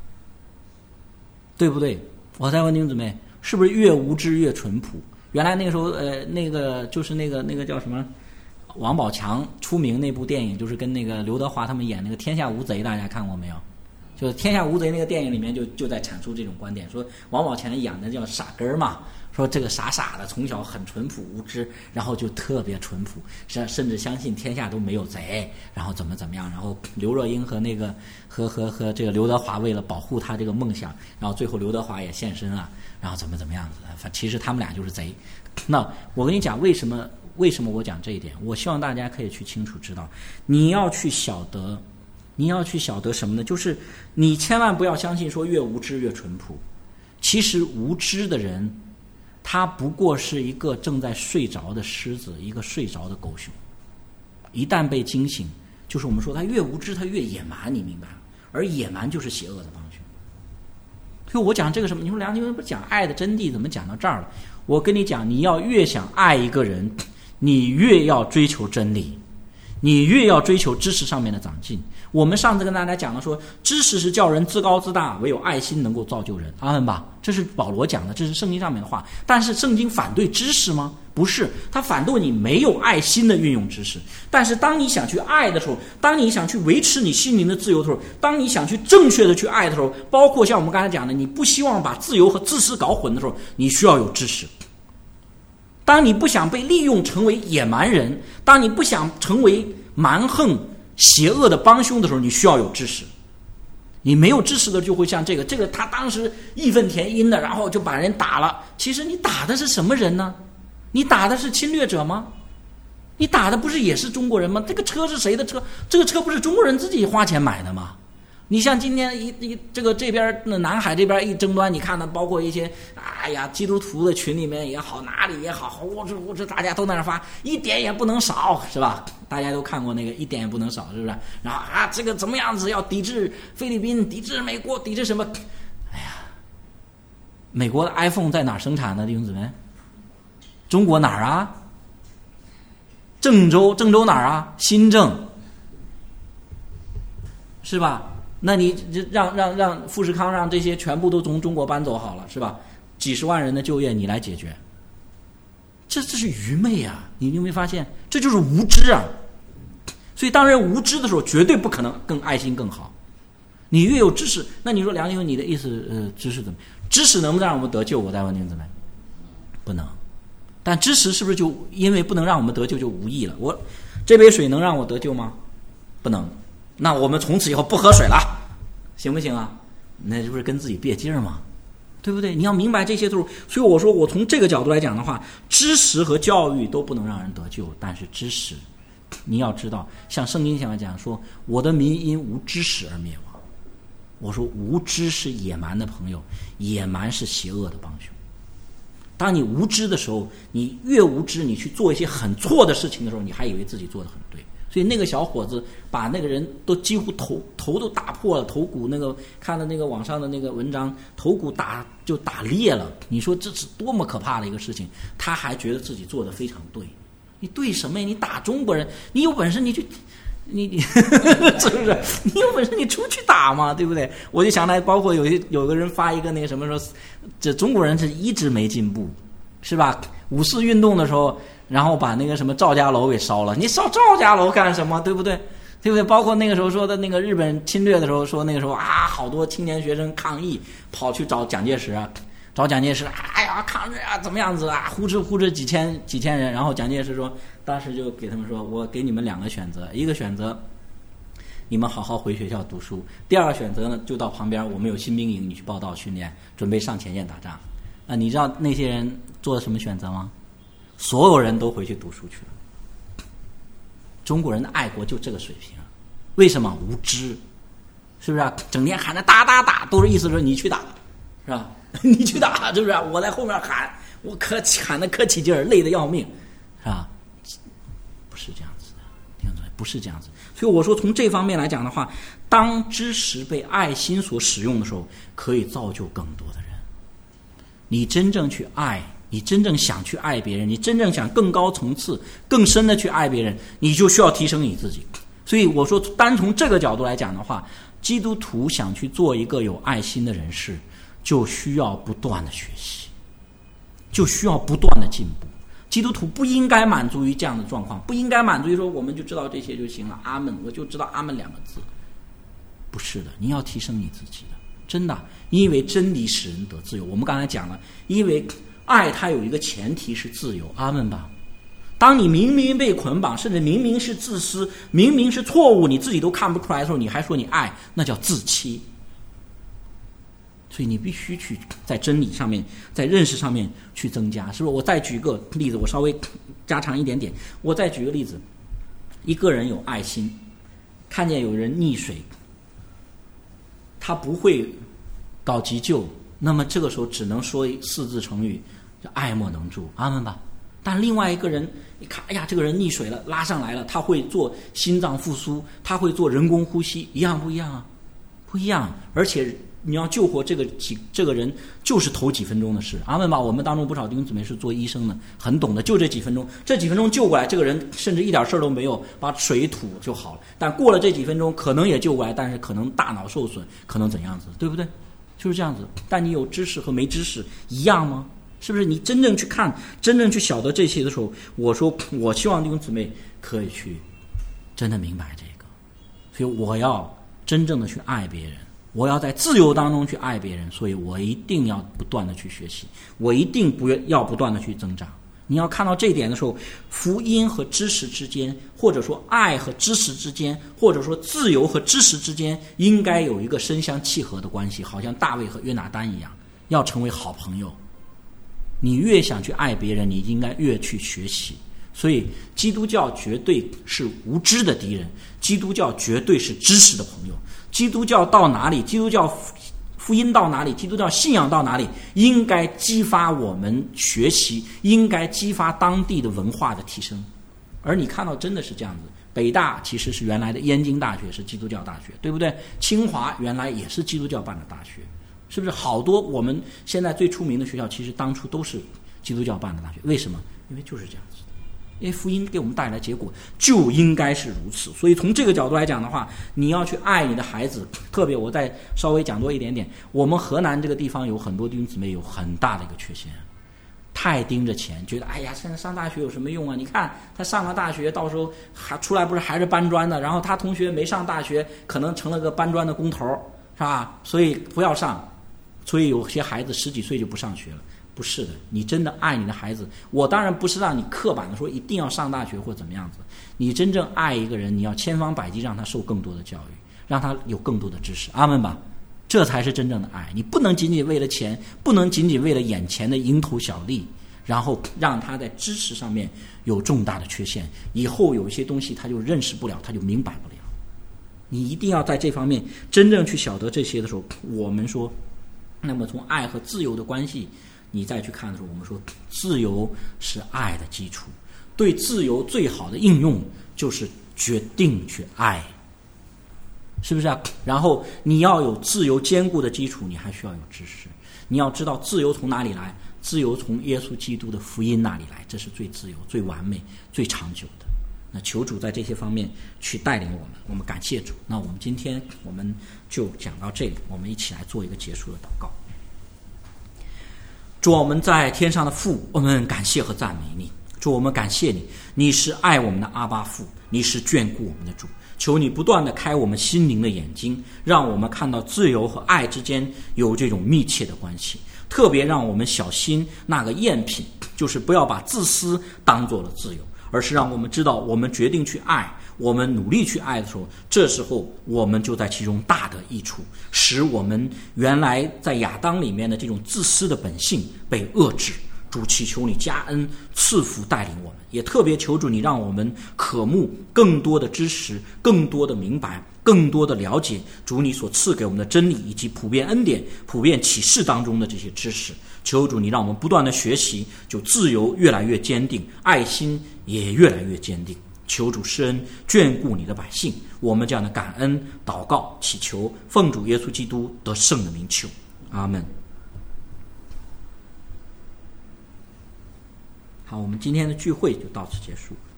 对不对？我再问弟兄姊妹，是不是越无知越淳朴？原来那个时候，呃，那个就是那个那个叫什么，王宝强出名那部电影，就是跟那个刘德华他们演那个《天下无贼》，大家看过没有？就《天下无贼》那个电影里面就就在阐述这种观点，说王宝强养的叫傻根嘛，说这个傻傻的从小很淳朴无知，然后就特别淳朴，甚甚至相信天下都没有贼，然后怎么怎么样，然后刘若英和那个和和和这个刘德华为了保护他这个梦想，然后最后刘德华也现身了，然后怎么怎么样子，反其实他们俩就是贼。那我跟你讲为什么为什么我讲这一点，我希望大家可以去清楚知道，你要去晓得你要去晓得什么呢？就是你千万不要相信说越无知越淳朴，其实无知的人他不过是一个正在睡着的狮子，一个睡着的狗熊，一旦被惊醒，就是我们说他越无知他越野蛮，你明白吗？而野蛮就是邪恶的帮凶。所以我讲这个什么，你说梁静文不讲爱的真谛，怎么讲到这儿了？我跟你讲，你要越想爱一个人，你越要追求真理，你越要追求知识上面的长进。我们上次跟大家讲了说，知识是叫人自高自大，唯有爱心能够造就人，阿们吧，这是保罗讲的，这是圣经上面的话。但是圣经反对知识吗？不是，他反对你没有爱心的运用知识。但是当你想去爱的时候，当你想去维持你心灵的自由的时候，当你想去正确的去爱的时候，包括像我们刚才讲的，你不希望把自由和自私搞混的时候，你需要有知识。当你不想被利用成为野蛮人，当你不想成为蛮横邪恶的帮凶的时候，你需要有知识。你没有知识的就会像这个，这个他当时义愤填膺的，然后就把人打了。其实你打的是什么人呢？你打的是侵略者吗？你打的不是也是中国人吗？这个车是谁的车？这个车不是中国人自己花钱买的吗？你像今天一一这个这边那南海这边一争端，你看的包括一些哎呀基督徒的群里面也好，哪里也好，我这我这大家都在那发，一点也不能少，是吧？大家都看过那个一点也不能少，是不是？然后啊这个怎么样子要抵制菲律宾，抵制美国，抵制什么？哎呀，美国的 iPhone 在哪儿生产的，弟兄姊妹？中国哪儿啊？郑州，郑州哪儿啊？新郑，是吧？那你让让让富士康让这些全部都从中国搬走好了，是吧？几十万人的就业你来解决，这这是愚昧啊！你有没有发现？这就是无知啊！所以当人无知的时候，绝对不可能更爱心更好。你越有知识，那你说梁弟兄，你的意思，呃，知识怎么？知识能不能让我们得救？我再问您怎么？不能。但知识是不是就因为不能让我们得救就无益了？我这杯水能让我得救吗？不能。那我们从此以后不喝水了，行不行啊？那这不是跟自己别劲儿吗？对不对？你要明白这些都是，所以我说我从这个角度来讲的话，知识和教育都不能让人得救，但是知识，你要知道，像圣经上讲说，我的民因无知识而灭亡。我说无知是野蛮的朋友，野蛮是邪恶的帮凶。当你无知的时候，你越无知，你去做一些很错的事情的时候，你还以为自己做得很对。所以那个小伙子把那个人都几乎头头都打破了，头骨那个看了那个网上的那个文章，头骨打就打裂了。你说这是多么可怕的一个事情，他还觉得自己做得非常对。你对什么呀？你打中国人，你有本事你去，你你是不是？你有本事你出去打嘛，对不对？我就想来，包括有些有个人发一个那个什么说，这中国人是一直没进步，是吧？五四运动的时候。然后把那个什么赵家楼给烧了，你烧赵家楼干什么？对不对？对不对？包括那个时候说的那个日本侵略的时候，说那个时候啊，好多青年学生抗议，跑去找蒋介石啊，找蒋介石，哎呀，抗日啊，怎么样子啊？呼哧呼哧几千几千人，然后蒋介石说，当时就给他们说，我给你们两个选择，一个选择你们好好回学校读书，第二个选择呢，就到旁边我们有新兵营，你去报道训练，准备上前线打仗。啊，你知道那些人做了什么选择吗？所有人都回去读书去了。中国人的爱国就这个水平，为什么？无知，是不是、啊？整天喊着打打打，都是意思说你去打，是吧？你去打，是不是、啊？我在后面喊，我可喊得可起劲儿，累得要命，是吧？不是这样子的，听懂没？不是这样子。所以我说，从这方面来讲的话，当知识被爱心所使用的时候，可以造就更多的人。你真正去爱。你真正想去爱别人，你真正想更高层次更深的去爱别人，你就需要提升你自己。所以我说单从这个角度来讲的话，基督徒想去做一个有爱心的人士，就需要不断的学习，就需要不断的进步。基督徒不应该满足于这样的状况，不应该满足于说我们就知道这些就行了，阿门，我就知道阿门两个字。不是的，你要提升你自己的，真的，因为真理使人得自由。我们刚才讲了，因为爱它有一个前提是自由，阿们吧。当你明明被捆绑，甚至明明是自私，明明是错误，你自己都看不出来的时候，你还说你爱，那叫自欺。所以你必须去在真理上面，在认识上面去增加，是不是？我再举个例子，我稍微加长一点点。我再举个例子，一个人有爱心，看见有人溺水，他不会搞急救，那么这个时候只能说四字成语，叫爱莫能助，阿们吧。但另外一个人，你看，哎呀，这个人溺水了，拉上来了，他会做心脏复苏，他会做人工呼吸，一样不一样啊？不一样。而且你要救活这个几这个人，就是头几分钟的事，阿们吧。我们当中不少弟兄姊妹是做医生的，很懂的，就这几分钟，这几分钟救过来，这个人甚至一点事儿都没有，把水一吐就好了。但过了这几分钟，可能也救过来，但是可能大脑受损，可能怎样子，对不对？就是这样子。但你有知识和没知识一样吗？是不是？你真正去看，真正去晓得这些的时候，我说我希望弟兄姊妹可以去真的明白这个。所以我要真正的去爱别人，我要在自由当中去爱别人，所以我一定要不断的去学习，我一定不要不断的去增长。 你要看到这一点的时候，福音和知识之间，或者说爱和知识之间，或者说自由和知识之间，应该有一个深相契合的关系，好像大卫和约拿单一样，要成为好朋友。你越想去爱别人，你应该越去学习。所以基督教绝对是无知的敌人，基督教绝对是知识的朋友。基督教到哪里，基督教福音到哪里，基督教信仰到哪里，应该激发我们学习，应该激发当地的文化的提升。而你看到真的是这样子，北大其实是原来的燕京大学，是基督教大学，对不对？清华原来也是基督教办的大学，是不是？好多我们现在最出名的学校其实当初都是基督教办的大学。为什么？因为就是这样子，因为福音给我们带来结果就应该是如此。所以从这个角度来讲的话，你要去爱你的孩子，特别我再稍微讲多一点点，我们河南这个地方有很多弟兄姊妹有很大的一个缺陷，太盯着钱，觉得哎呀现在上大学有什么用啊，你看他上了大学到时候还出来不是还是搬砖的，然后他同学没上大学可能成了个搬砖的工头，是吧？所以不要上。所以有些孩子十几岁就不上学了。不是的，你真的爱你的孩子，我当然不是让你刻板的说一定要上大学或怎么样子，你真正爱一个人，你要千方百计让他受更多的教育，让他有更多的知识，阿们吧，这才是真正的爱。你不能仅仅为了钱，不能仅仅为了眼前的蝇头小利，然后让他在知识上面有重大的缺陷，以后有一些东西他就认识不了，他就明白不了。你一定要在这方面真正去晓得这些的时候，我们说那么从爱和自由的关系你再去看的时候，我们说自由是爱的基础，对自由最好的应用就是决定去爱，是不是啊？然后你要有自由坚固的基础，你还需要有知识。你要知道自由从哪里来，自由从耶稣基督的福音那里来，这是最自由、最完美、最长久的。那求主在这些方面去带领我们，我们感谢主。那我们今天我们就讲到这里，我们一起来做一个结束的祷告。主，我们在天上的父，我们感谢和赞美你。主，我们感谢你，你是爱我们的阿爸父，你是眷顾我们的主。求你不断地开我们心灵的眼睛，让我们看到自由和爱之间有这种密切的关系。特别让我们小心那个赝品，就是不要把自私当做了自由，而是让我们知道我们决定去爱，我们努力去爱的时候，这时候我们就在其中大得益处，使我们原来在亚当里面的这种自私的本性被遏制。主，祈求你加恩赐福带领我们，也特别求主你让我们渴慕更多的知识，更多的明白，更多的了解主你所赐给我们的真理，以及普遍恩典、普遍启示当中的这些知识。求主你让我们不断的学习，就自由越来越坚定，爱心也越来越坚定。求主施恩眷顾你的百姓，我们这样的感恩祷告祈求，奉主耶稣基督得胜的名求，阿们。好，我们今天的聚会就到此结束。